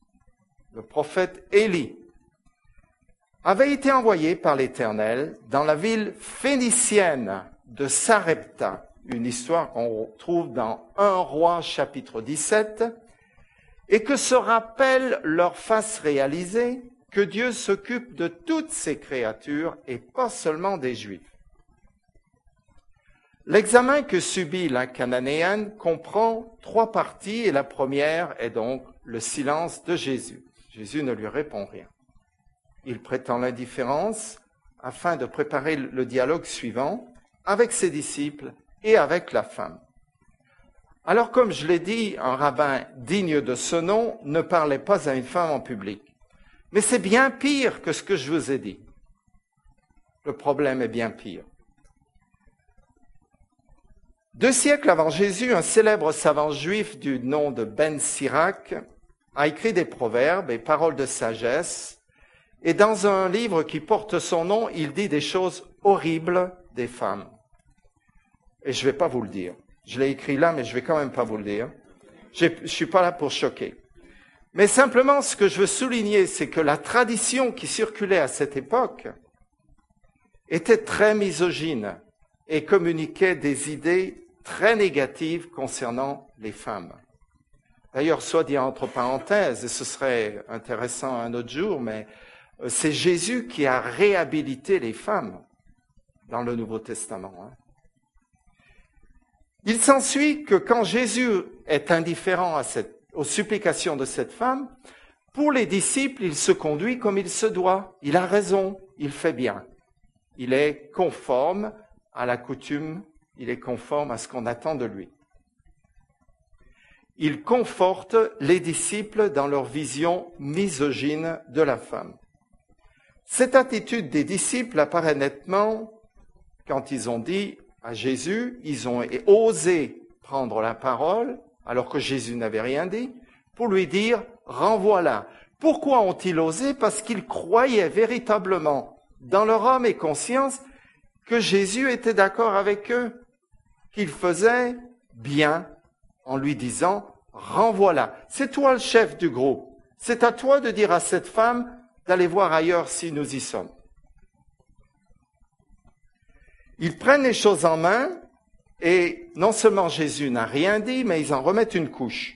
avait été envoyé par l'Éternel dans la ville phénicienne de Sarepta, une histoire qu'on trouve dans 1 Roi chapitre 17, et que ce rappel leur fasse réaliser que Dieu s'occupe de toutes ses créatures et pas seulement des Juifs. L'examen que subit la Cananéenne comprend 3 parties et la première est donc le silence de Jésus. Jésus ne lui répond rien. Il prétend l'indifférence afin de préparer le dialogue suivant avec ses disciples et avec la femme. Alors, comme je l'ai dit, un rabbin digne de ce nom ne parlait pas à une femme en public. Mais c'est bien pire que ce que je vous ai dit. Le problème est bien pire. 2 siècles avant Jésus, un célèbre savant juif du nom de Ben Sirac a écrit des proverbes et paroles de sagesse. Et dans un livre qui porte son nom, il dit des choses horribles des femmes. Et je ne vais pas vous le dire. Je l'ai écrit là, mais je ne vais quand même pas vous le dire. Je ne suis pas là pour choquer. Mais simplement, ce que je veux souligner, c'est que la tradition qui circulait à cette époque était très misogyne et communiquait des idées très négatives concernant les femmes. D'ailleurs, soit dit entre parenthèses, et ce serait intéressant un autre jour, mais c'est Jésus qui a réhabilité les femmes dans le Nouveau Testament. Il s'ensuit que quand Jésus est indifférent aux supplications de cette femme, pour les disciples, il se conduit comme il se doit. Il a raison, il fait bien. Il est conforme à la coutume, il est conforme à ce qu'on attend de lui. Il conforte les disciples dans leur vision misogyne de la femme. Cette attitude des disciples apparaît nettement quand ils ont dit à Jésus, ils ont osé prendre la parole, alors que Jésus n'avait rien dit, pour lui dire « renvoie-la ». Pourquoi ont-ils osé? Parce qu'ils croyaient véritablement, dans leur âme et conscience, que Jésus était d'accord avec eux, qu'il faisait bien en lui disant « renvoie-la ». C'est toi le chef du groupe. C'est à toi de dire à cette femme d'aller voir ailleurs si nous y sommes. Ils prennent les choses en main et non seulement Jésus n'a rien dit, mais ils en remettent une couche.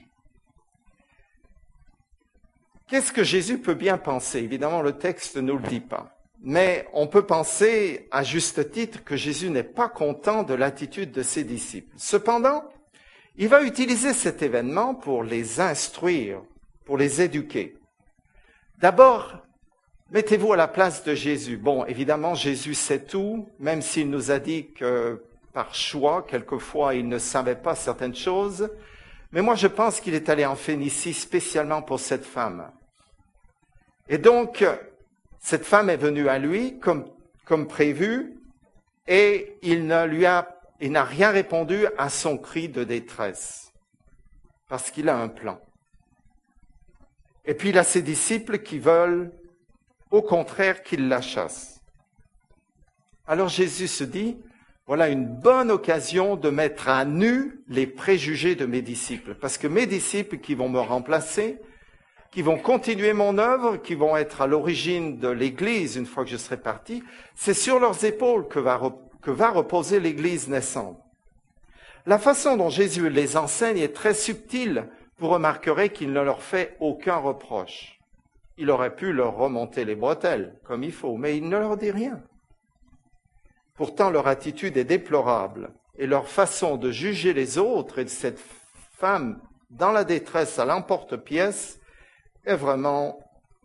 Qu'est-ce que Jésus peut bien penser? Évidemment, le texte ne nous le dit pas. Mais on peut penser, à juste titre, que Jésus n'est pas content de l'attitude de ses disciples. Cependant, il va utiliser cet événement pour les instruire, pour les éduquer. D'abord, mettez-vous à la place de Jésus. Bon, évidemment, Jésus sait tout, même s'il nous a dit que par choix, quelquefois, il ne savait pas certaines choses. Mais moi, je pense qu'il est allé en Phénicie spécialement pour cette femme. Et donc, cette femme est venue à lui comme prévu, et il n'a rien répondu à son cri de détresse, parce qu'il a un plan. Et puis il a ses disciples qui veulent, au contraire, qu'il la chasse. Alors Jésus se dit, voilà une bonne occasion de mettre à nu les préjugés de mes disciples, parce que mes disciples qui vont me remplacer, qui vont continuer mon œuvre, qui vont être à l'origine de l'Église une fois que je serai parti, c'est sur leurs épaules que va reposer l'Église naissante. La façon dont Jésus les enseigne est très subtile. Vous remarquerez qu'il ne leur fait aucun reproche. Il aurait pu leur remonter les bretelles, comme il faut, mais il ne leur dit rien. Pourtant, leur attitude est déplorable, et leur façon de juger les autres et de cette femme dans la détresse à l'emporte-pièce est vraiment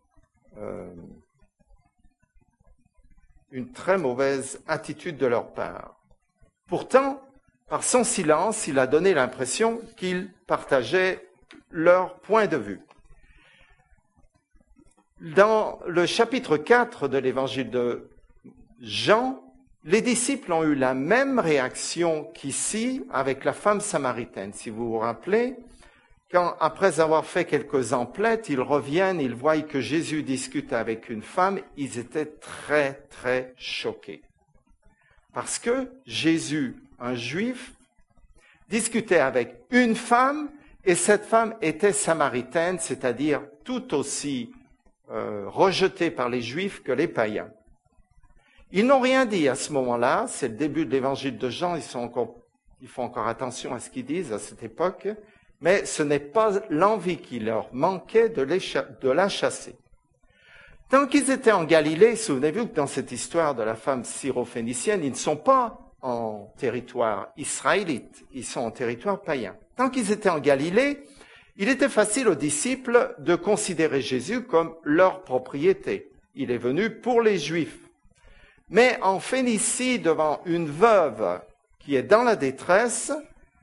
une très mauvaise attitude de leur part. Pourtant, par son silence, il a donné l'impression qu'il partageait leur point de vue. Dans le chapitre 4 de l'évangile de Jean, les disciples ont eu la même réaction qu'ici avec la femme samaritaine. Si vous vous rappelez, quand, après avoir fait quelques emplettes, ils reviennent, ils voient que Jésus discute avec une femme, ils étaient très, très choqués. Parce que Jésus, un juif, discutait avec une femme, et cette femme était samaritaine, c'est-à-dire tout aussi rejetée par les juifs que les païens. Ils n'ont rien dit à ce moment-là, c'est le début de l'évangile de Jean, ils font encore attention à ce qu'ils disent à cette époque, mais ce n'est pas l'envie qui leur manquait de la chasser. Tant qu'ils étaient en Galilée, souvenez-vous que dans cette histoire de la femme syrophénicienne, ils ne sont pas en territoire israélite, ils sont en territoire païen. Tant qu'ils étaient en Galilée, il était facile aux disciples de considérer Jésus comme leur propriété. Il est venu pour les Juifs. Mais en Phénicie, devant une veuve qui est dans la détresse,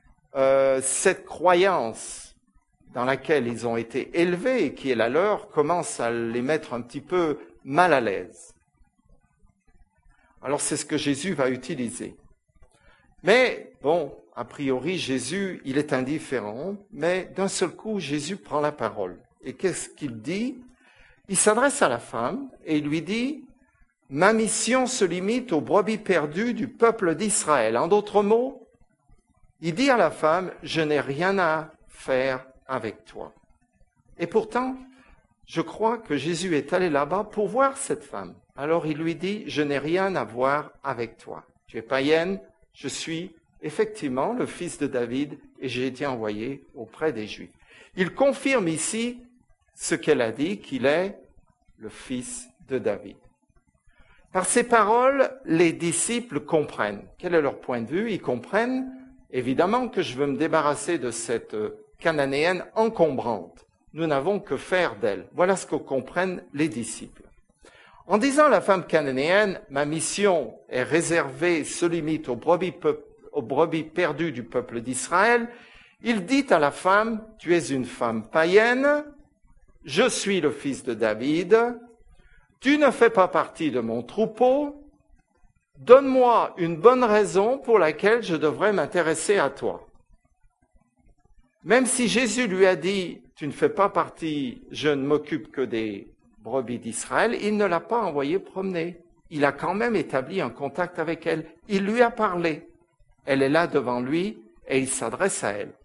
cette croyance dans laquelle ils ont été élevés et qui est la leur commence à les mettre un petit peu mal à l'aise. Alors c'est ce que Jésus va utiliser. Mais bon, a priori, Jésus, il est indifférent, mais d'un seul coup, Jésus prend la parole. Et qu'est-ce qu'il dit? Il s'adresse à la femme et il lui dit « Ma mission se limite aux brebis perdues du peuple d'Israël. » En d'autres mots, il dit à la femme « Je n'ai rien à faire avec toi. » Et pourtant, je crois que Jésus est allé là-bas pour voir cette femme. Alors il lui dit « Je n'ai rien à voir avec toi. Tu es païenne, je suis effectivement le fils de David et j'ai été envoyé auprès des Juifs. » Il confirme ici ce qu'elle a dit, qu'il est le fils de David. Par ces paroles, les disciples comprennent. Quel est leur point de vue? Ils comprennent évidemment que je veux me débarrasser de cette cananéenne encombrante. Nous n'avons que faire d'elle. Voilà ce que comprennent les disciples. En disant à la femme cananéenne, ma mission est réservée, se limite aux brebis perdues du peuple d'Israël, il dit à la femme, tu es une femme païenne, je suis le fils de David, tu ne fais pas partie de mon troupeau, donne-moi une bonne raison pour laquelle je devrais m'intéresser à toi. Même si Jésus lui a dit, tu ne fais pas partie, je ne m'occupe que des brebis d'Israël, il ne l'a pas envoyé promener. Il a quand même établi un contact avec elle. Il lui a parlé. Elle est là devant lui et il s'adresse à elle.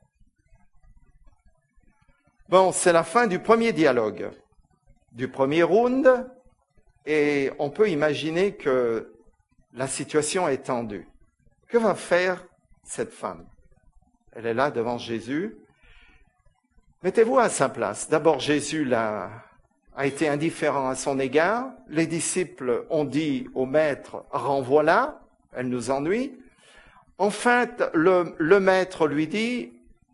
Bon, c'est la fin du premier dialogue, du premier round, et on peut imaginer que la situation est tendue. Que va faire cette femme? Elle est là devant Jésus. Mettez-vous à sa place. D'abord, Jésus a été indifférent à son égard. Les disciples ont dit au maître, renvoie-la, elle nous ennuie. En fait, le maître lui dit,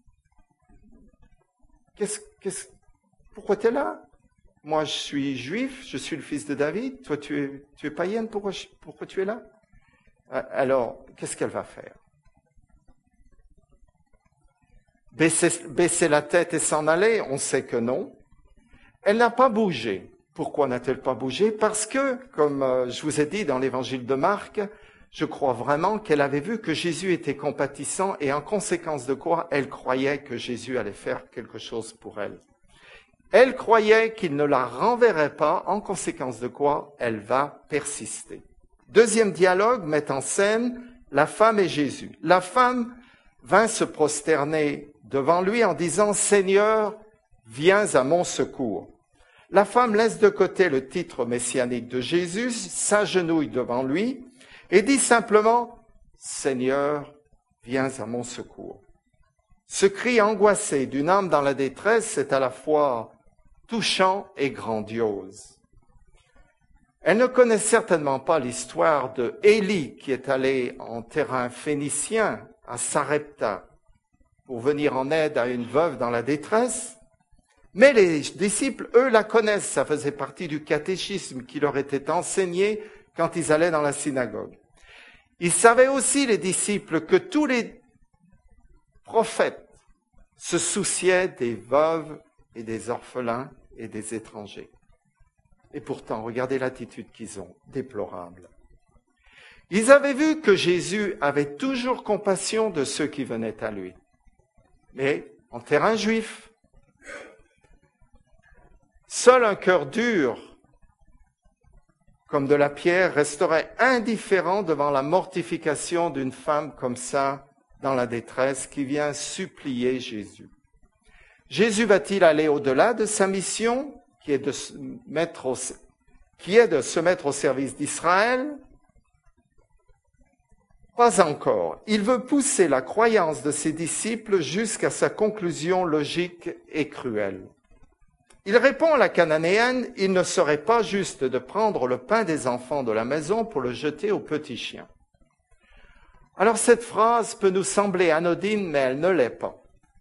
pourquoi tu es là? Moi, je suis juif, je suis le fils de David. Toi, tu es païenne, pourquoi tu es là? Alors, qu'est-ce qu'elle va faire? Baisser la tête et s'en aller? On sait que non. Elle n'a pas bougé. Pourquoi n'a-t-elle pas bougé? Parce que, comme je vous ai dit dans l'évangile de Marc, je crois vraiment qu'elle avait vu que Jésus était compatissant et en conséquence de quoi elle croyait que Jésus allait faire quelque chose pour elle. Elle croyait qu'il ne la renverrait pas, en conséquence de quoi elle va persister. Deuxième dialogue met en scène la femme et Jésus. La femme vint se prosterner devant lui en disant « Seigneur, viens à mon secours ». La femme laisse de côté le titre messianique de Jésus, s'agenouille devant lui et dit simplement « Seigneur, viens à mon secours ». Ce cri angoissé d'une âme dans la détresse est à la fois touchant et grandiose. Elle ne connaît certainement pas l'histoire de Élie qui est allé en terrain phénicien à Sarepta pour venir en aide à une veuve dans la détresse. Mais les disciples, eux, la connaissent. Ça faisait partie du catéchisme qui leur était enseigné quand ils allaient dans la synagogue. Ils savaient aussi, les disciples, que tous les prophètes se souciaient des veuves et des orphelins et des étrangers. Et pourtant, regardez l'attitude qu'ils ont, déplorable. Ils avaient vu que Jésus avait toujours compassion de ceux qui venaient à lui. Mais en terrain juif, seul un cœur dur, comme de la pierre, resterait indifférent devant la mortification d'une femme comme ça, dans la détresse, qui vient supplier Jésus. Jésus va-t-il aller au-delà de sa mission, qui est de se mettre au service d'Israël? Pas encore. Il veut pousser la croyance de ses disciples jusqu'à sa conclusion logique et cruelle. Il répond à la Cananéenne, il ne serait pas juste de prendre le pain des enfants de la maison pour le jeter aux petits chiens. Alors cette phrase peut nous sembler anodine, mais elle ne l'est pas.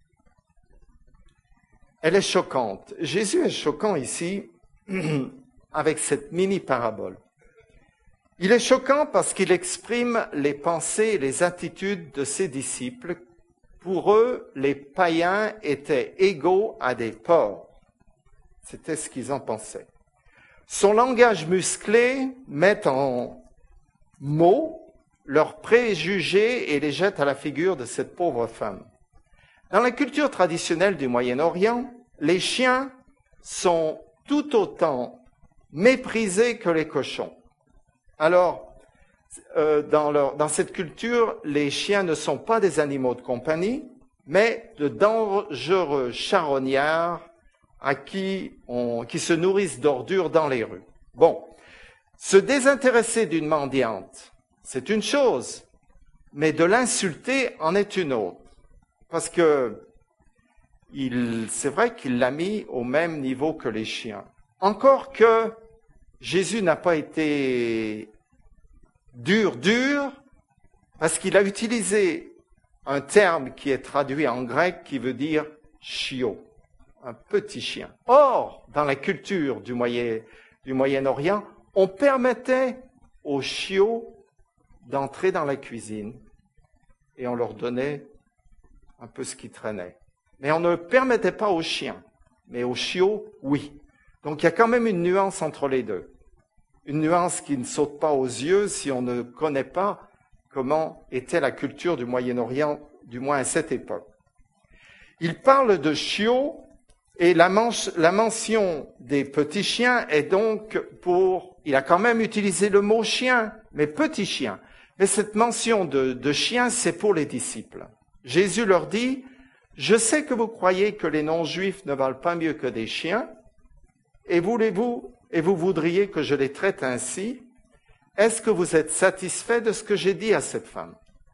Elle est choquante. Jésus est choquant ici avec cette mini-parabole. Il est choquant parce qu'il exprime les pensées et les attitudes de ses disciples. Pour eux, les païens étaient égaux à des porcs. C'était ce qu'ils en pensaient. Son langage musclé met en mots leurs préjugés et les jette à la figure de cette pauvre femme. Dans la culture traditionnelle du Moyen-Orient, les chiens sont tout autant méprisés que les cochons. Alors, dans cette culture, les chiens ne sont pas des animaux de compagnie, mais de dangereux charognards qui se nourrissent d'ordures dans les rues. Bon, se désintéresser d'une mendiante, c'est une chose, mais de l'insulter en est une autre. Parce que c'est vrai qu'il l'a mis au même niveau que les chiens. Encore que Jésus n'a pas été dur, parce qu'il a utilisé un terme qui est traduit en grec qui veut dire chiot, un petit chien. Or, dans la culture du Moyen-Orient, on permettait aux chiots d'entrer dans la cuisine et on leur donnait un peu ce qui traînait. Mais on ne permettait pas aux chiens, mais aux chiots, oui. Donc il y a quand même une nuance entre les deux. une nuance qui ne saute pas aux yeux si on ne connaît pas comment était la culture du Moyen-Orient, du moins à cette époque. Il parle de chiots et la mention des petits chiens est donc il a quand même utilisé le mot chien, mais petit chien. Mais cette mention de chien, c'est pour les disciples. Jésus leur dit, « Je sais que vous croyez que les non-juifs ne valent pas mieux que des chiens, et vous voudriez que je les traite ainsi. Est-ce que vous êtes satisfait de ce que j'ai dit à cette femme? »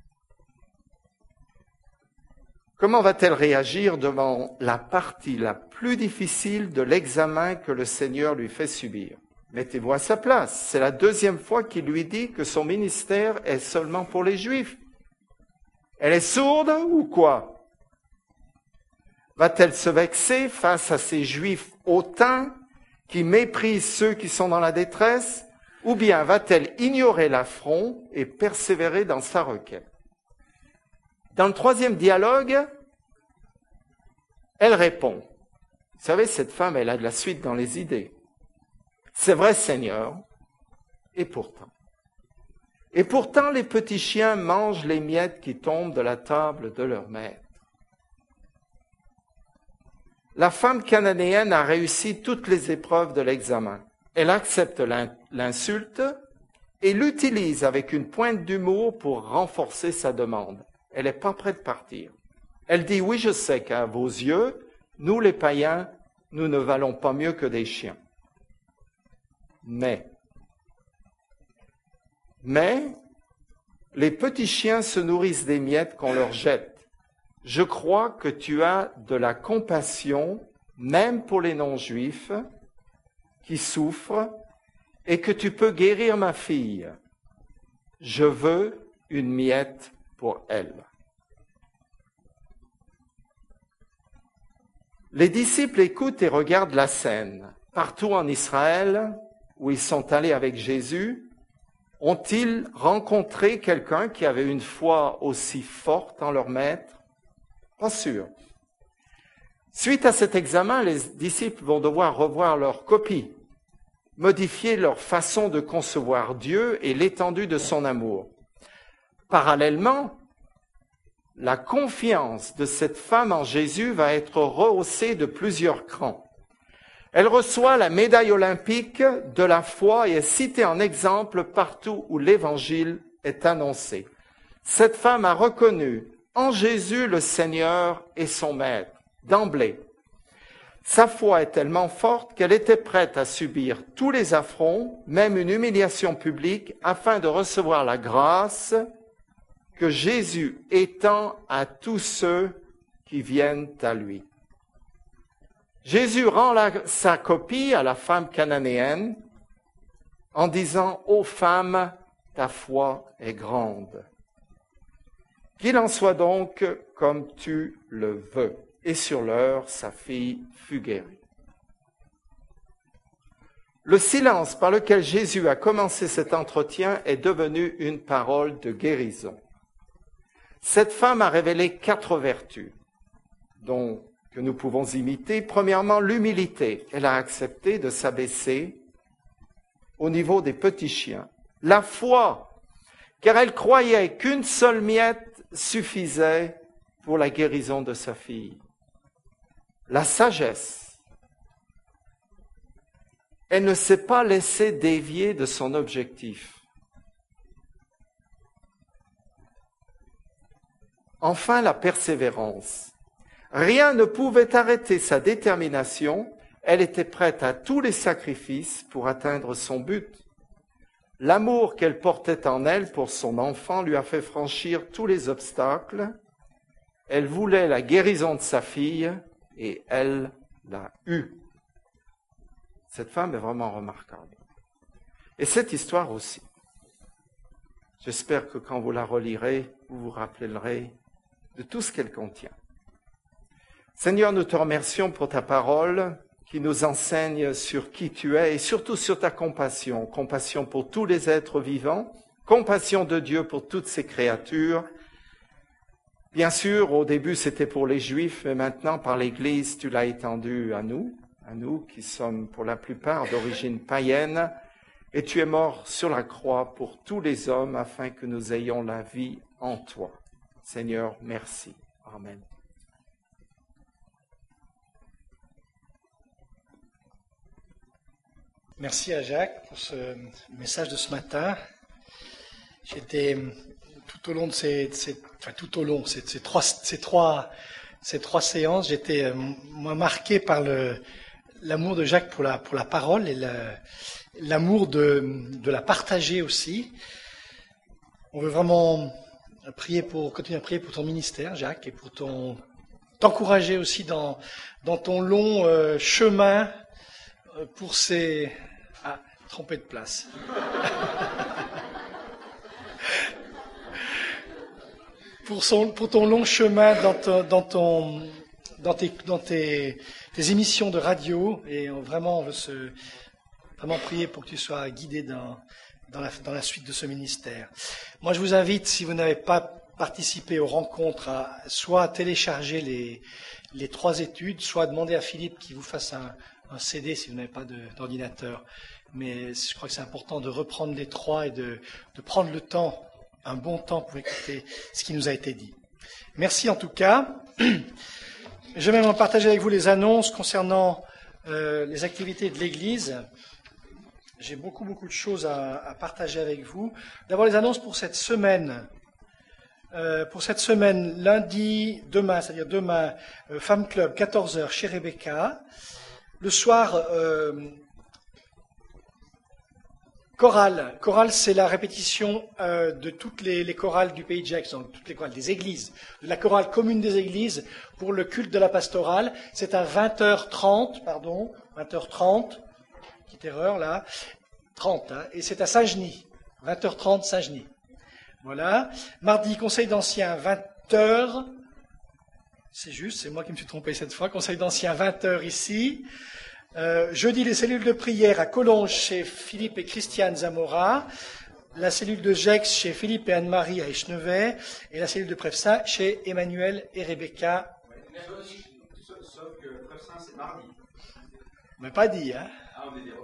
Comment va-t-elle réagir devant la partie la plus difficile de l'examen que le Seigneur lui fait subir? Mettez-vous à sa place. C'est la deuxième fois qu'il lui dit que son ministère est seulement pour les Juifs. Elle est sourde ou quoi? Va-t-elle se vexer face à ces Juifs hautains qui méprisent ceux qui sont dans la détresse? Ou bien va-t-elle ignorer l'affront et persévérer dans sa requête? Dans le troisième dialogue, elle répond. Vous savez, cette femme, elle a de la suite dans les idées. C'est vrai, Seigneur, et pourtant. Et pourtant, les petits chiens mangent les miettes qui tombent de la table de leur maître. La femme cananéenne a réussi toutes les épreuves de l'examen. Elle accepte l'insulte et l'utilise avec une pointe d'humour pour renforcer sa demande. Elle n'est pas prête de partir. Elle dit, oui, je sais qu'à vos yeux, nous les païens, nous ne valons pas mieux que des chiens. Mais, les petits chiens se nourrissent des miettes qu'on leur jette. Je crois que tu as de la compassion, même pour les non-juifs, qui souffrent, et que tu peux guérir ma fille. Je veux une miette pour elle. Les disciples écoutent et regardent la scène. Partout en Israël, où ils sont allés avec Jésus, ont-ils rencontré quelqu'un qui avait une foi aussi forte en leur maître? Pas sûr. Suite à cet examen, les disciples vont devoir revoir leur copie, modifier leur façon de concevoir Dieu et l'étendue de son amour. Parallèlement, la confiance de cette femme en Jésus va être rehaussée de plusieurs crans. Elle reçoit la médaille olympique de la foi et est citée en exemple partout où l'Évangile est annoncé. Cette femme a reconnu en Jésus le Seigneur et son Maître, d'emblée. Sa foi est tellement forte qu'elle était prête à subir tous les affronts, même une humiliation publique, afin de recevoir la grâce que Jésus étend à tous ceux qui viennent à lui. Jésus rend sa copie à la femme cananéenne en disant « Ô femme, ta foi est grande. Qu'il en soit donc comme tu le veux. » Et sur l'heure, sa fille fut guérie. Le silence par lequel Jésus a commencé cet entretien est devenu une parole de guérison. Cette femme a révélé 4 vertus que nous pouvons imiter. Premièrement, l'humilité. Elle a accepté de s'abaisser au niveau des petits chiens. La foi, car elle croyait qu'une seule miette suffisait pour la guérison de sa fille. La sagesse. Elle ne s'est pas laissée dévier de son objectif. Enfin, la persévérance. Rien ne pouvait arrêter sa détermination. Elle était prête à tous les sacrifices pour atteindre son but. L'amour qu'elle portait en elle pour son enfant lui a fait franchir tous les obstacles. Elle voulait la guérison de sa fille et elle l'a eue. Cette femme est vraiment remarquable. Et cette histoire aussi. J'espère que quand vous la relirez, vous vous rappellerez de tout ce qu'elle contient. Seigneur, nous te remercions pour ta parole qui nous enseigne sur qui tu es et surtout sur ta compassion. Compassion pour tous les êtres vivants, compassion de Dieu pour toutes ses créatures. Bien sûr, au début, c'était pour les Juifs, mais maintenant, par l'Église, tu l'as étendu à nous qui sommes pour la plupart d'origine païenne, Et tu es mort sur la croix pour tous les hommes afin que nous ayons la vie en toi. Seigneur, merci. Amen. Merci à Jacques pour ce message de ce matin. J'étais tout au long de ces trois séances, j'étais moi marqué par l'amour de Jacques pour la parole et l'amour de la partager aussi. On veut vraiment continuer à prier pour ton ministère, Jacques, et pour t'encourager aussi dans ton long chemin pour ces... Ah, trompé de place. pour ton long chemin dans tes émissions de radio, et vraiment on veut vraiment prier pour que tu sois guidé dans la suite de ce ministère. Moi, je vous invite, si vous n'avez pas participé aux rencontres, à soit télécharger les 3 études, soit à demander à Philippe qu'il vous fasse un CD si vous n'avez pas d'ordinateur. Mais je crois que c'est important de reprendre les 3 et de prendre le temps, un bon temps pour écouter ce qui nous a été dit. Merci en tout cas. Je vais même partager avec vous les annonces concernant les activités de l'Église. J'ai beaucoup de choses à partager avec vous. D'abord les annonces pour cette semaine. Lundi, demain, c'est-à-dire demain, Femme Club, 14h chez Rebecca. Le soir, chorale. Chorale, c'est la répétition de toutes les chorales du pays de Gex, donc toutes les chorales des églises, de la chorale commune des églises pour le culte de la pastorale. C'est à 20h30, petite erreur là, 30, hein, et c'est à Saint-Genis, 20h30 Saint-Genis. Voilà. Mardi, conseil d'anciens, 20h. C'est juste, c'est moi qui me suis trompé cette fois. Conseil d'anciens, 20h ici. Jeudi, les cellules de prière à Collonges chez Philippe et Christiane Zamora. La cellule de Gex chez Philippe et Anne-Marie à Echenevet. Et la cellule de Prefsaint chez Emmanuel et Rebecca. Sauf que Prefsaint, c'est mardi. On m'a pas dit, hein. Ah, on est dit,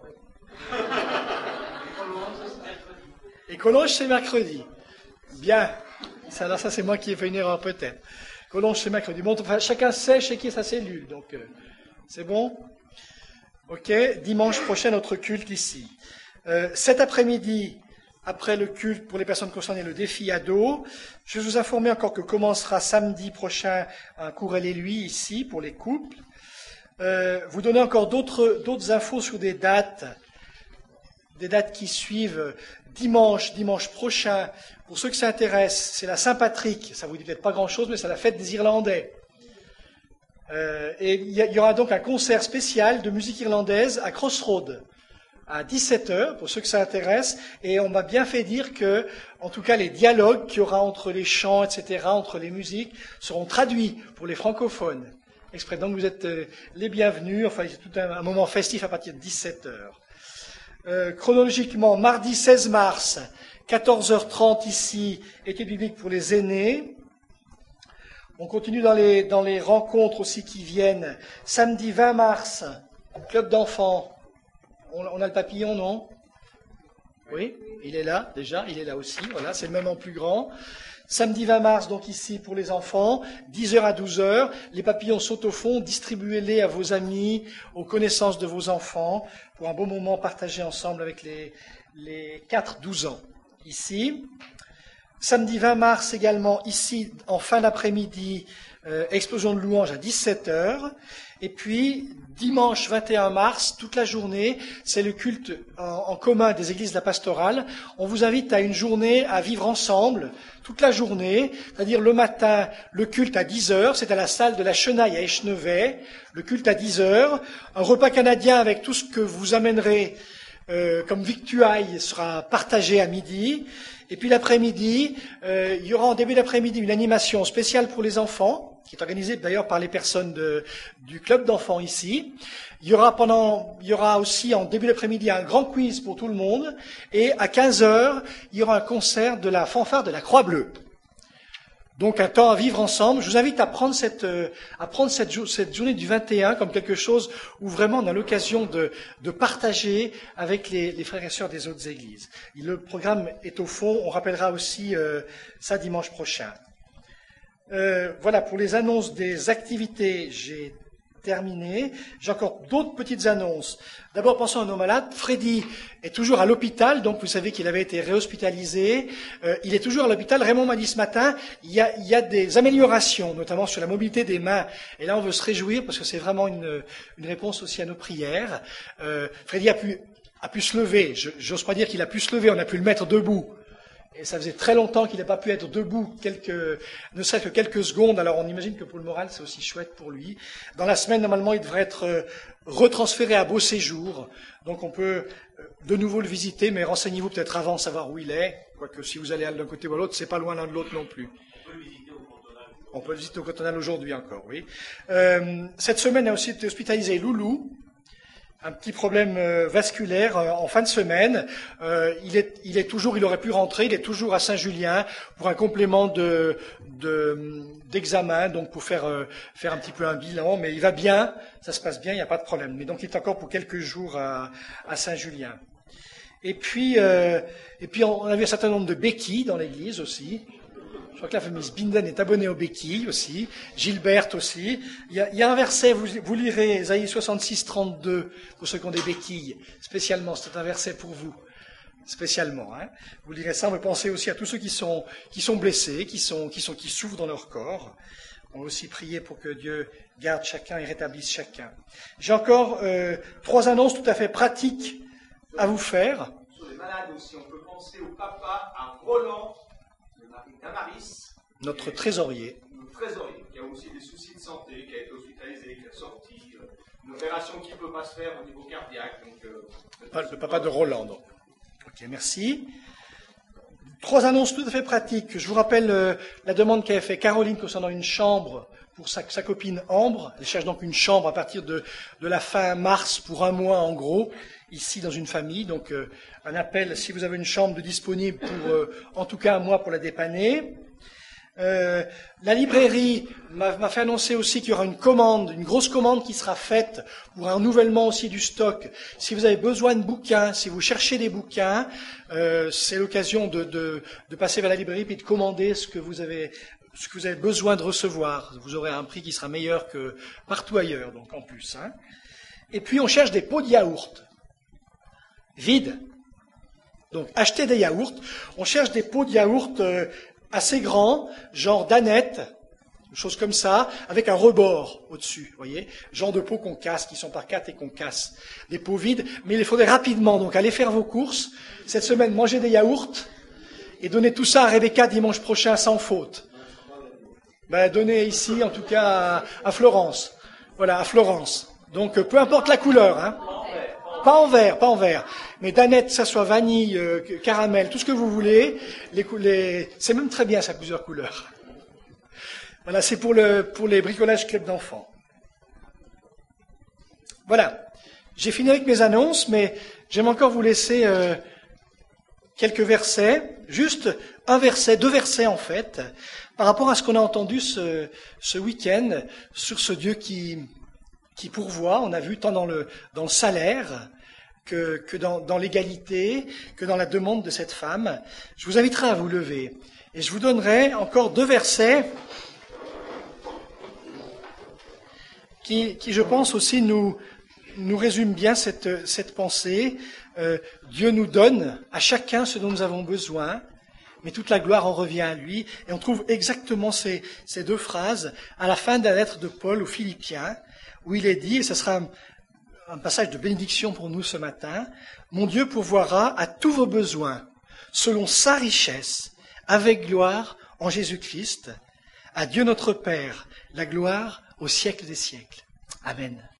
Et Collonges, c'est mercredi. Bien. Ça, c'est moi qui ai fait une erreur peut-être. Collonges, c'est mercredi. Bon, enfin, chacun sait chez qui est sa cellule. Donc, c'est bon? Ok. Dimanche prochain, notre culte ici. Cet après-midi, après le culte pour les personnes concernées, le défi ado, je vais vous informer encore que commencera samedi prochain un cours elle et lui ici pour les couples. Vous donner encore d'autres infos sur des dates qui suivent. Dimanche prochain, pour ceux qui s'intéressent, c'est la Saint-Patrick. Ça vous dit peut-être pas grand-chose, mais c'est la fête des Irlandais. Et il y aura donc un concert spécial de musique irlandaise à Crossroad à 17h, pour ceux que ça intéresse. Et on m'a bien fait dire que, en tout cas, les dialogues qu'il y aura entre les chants, etc., entre les musiques, seront traduits pour les francophones. Exprès. Donc vous êtes les bienvenus. Enfin, c'est tout un moment festif à partir de 17h. Chronologiquement, mardi 16 mars, 14h30 ici, études bibliques pour les aînés. On continue dans les rencontres aussi qui viennent. Samedi 20 mars, club d'enfants. On a le papillon, non? Oui, il est là déjà, il est là aussi. Voilà, c'est le même en plus grand. Samedi 20 mars, donc ici pour les enfants, 10h à 12h. Les papillons sautent au fond, distribuez-les à vos amis, aux connaissances de vos enfants, pour un beau moment partagé ensemble avec les 4-12 ans. Ici. Samedi 20 mars également, ici, en fin d'après-midi, explosion de louanges à 17h. Et puis, dimanche 21 mars, toute la journée, c'est le culte en commun des églises de la pastorale. On vous invite à une journée à vivre ensemble, toute la journée, c'est-à-dire le matin, le culte à 10h, c'est à la salle de la Chenaille à Echenevet, le culte à 10h, un repas canadien avec tout ce que vous amènerez comme victuailles sera partagé à midi. Et puis l'après-midi, il y aura en début d'après-midi une animation spéciale pour les enfants, qui est organisée d'ailleurs par les personnes du club d'enfants ici. Il y aura aussi en début d'après-midi un grand quiz pour tout le monde. Et à 15h, il y aura un concert de la fanfare de la Croix-Bleue. Donc un temps à vivre ensemble. Je vous invite à prendre cette journée du 21 comme quelque chose où vraiment on a l'occasion de partager avec les frères et sœurs des autres églises. Et le programme est au fond. On rappellera aussi ça dimanche prochain. Voilà, pour les annonces des activités, j'ai terminé. J'ai encore d'autres petites annonces. D'abord, pensons à nos malades. Freddy est toujours à l'hôpital, donc vous savez qu'il avait été réhospitalisé. Il est toujours à l'hôpital. Raymond m'a dit ce matin, il y a des améliorations, notamment sur la mobilité des mains. Et là, on veut se réjouir parce que c'est vraiment une réponse aussi à nos prières. Freddy a pu se lever. J'ose pas dire qu'il a pu se lever, on a pu le mettre debout. Et ça faisait très longtemps qu'il n'a pas pu être debout, ne serait-ce que quelques secondes. Alors on imagine que pour le moral, c'est aussi chouette pour lui. Dans la semaine, normalement, il devrait être retransféré à Beau Séjour. Donc on peut de nouveau le visiter, mais renseignez-vous peut-être avant, savoir où il est. Quoique si vous allez d'un côté ou à l'autre, c'est pas loin l'un de l'autre non plus. On peut le visiter au Cotonal aujourd'hui encore, oui. Cette semaine a aussi été hospitalisé Loulou. Un petit problème vasculaire en fin de semaine. Il aurait pu rentrer, il est toujours à Saint-Julien pour un complément d'examen, donc pour faire un petit peu un bilan, mais il va bien, ça se passe bien, il n'y a pas de problème. Mais donc il est encore pour quelques jours à Saint-Julien. Et puis on a vu un certain nombre de béquilles dans l'église aussi. Je crois que la famille Sbinden est abonnée aux béquilles aussi, Gilberte aussi. Il y a un verset, vous lirez Ésaïe 66, 32, pour ceux qui ont des béquilles, spécialement, c'est un verset pour vous, spécialement. Hein. Vous lirez ça, mais pensez aussi à tous ceux qui sont blessés, qui souffrent dans leur corps. On va aussi prier pour que Dieu garde chacun et rétablisse chacun. J'ai encore 3 annonces tout à fait pratiques à vous faire. Sur les malades aussi, on peut penser au papa, à Roland, Damaris, notre trésorier. Notre trésorier, qui a aussi des soucis de santé, qui a été hospitalisé, qui est sorti, une opération qui ne peut pas se faire au niveau cardiaque. Donc, le papa de Roland, donc. Ok, merci. 3 annonces tout à fait pratiques. Je vous rappelle la demande qu'avait fait Caroline concernant une chambre pour sa copine Ambre. Elle cherche donc une chambre à partir de la fin mars pour 1 mois en gros, ici dans une famille. Donc un appel si vous avez une chambre disponible pour en tout cas 1 mois pour la dépanner. La librairie m'a fait annoncer aussi qu'il y aura une grosse commande qui sera faite pour un renouvellement aussi du stock. Si vous avez besoin de bouquins, si vous cherchez des bouquins, c'est l'occasion de passer vers la librairie et de commander ce que vous avez besoin de recevoir. Vous aurez un prix qui sera meilleur que partout ailleurs, donc en plus. Hein. Et puis on cherche des pots de yaourt vides. Donc achetez des yaourts. On cherche des pots de yaourt assez grands, genre Danette, une chose comme ça, avec un rebord au-dessus, vous voyez, genre de pots qu'on casse, qui sont par 4 et qu'on casse. Des pots vides, mais il les faudrait rapidement. Donc allez faire vos courses. Cette semaine, mangez des yaourts et donnez tout ça à Rebecca dimanche prochain sans faute. Donnez ici, en tout cas, à Florence. Voilà, à Florence. Donc peu importe la couleur, hein. Pas en verre. Mais Danette, ça soit vanille, caramel, tout ce que vous voulez. C'est même très bien, ça a plusieurs couleurs. Voilà, c'est pour les bricolages club d'enfants. Voilà. J'ai fini avec mes annonces, mais j'aime encore vous laisser quelques versets. Juste 1 verset, 2 versets en fait, par rapport à ce qu'on a entendu ce week-end sur ce Dieu qui pourvoit, on a vu tant dans le salaire que dans l'égalité, que dans la demande de cette femme. Je vous inviterai à vous lever. Et je vous donnerai encore 2 versets qui je pense aussi nous résument bien cette pensée. Dieu nous donne à chacun ce dont nous avons besoin, mais toute la gloire en revient à lui. Et on trouve exactement ces 2 phrases à la fin de la lettre de Paul aux Philippiens, où il est dit, et ce sera un passage de bénédiction pour nous ce matin, « Mon Dieu pourvoira à tous vos besoins, selon sa richesse, avec gloire en Jésus-Christ. À Dieu notre Père, la gloire au siècle des siècles. » Amen.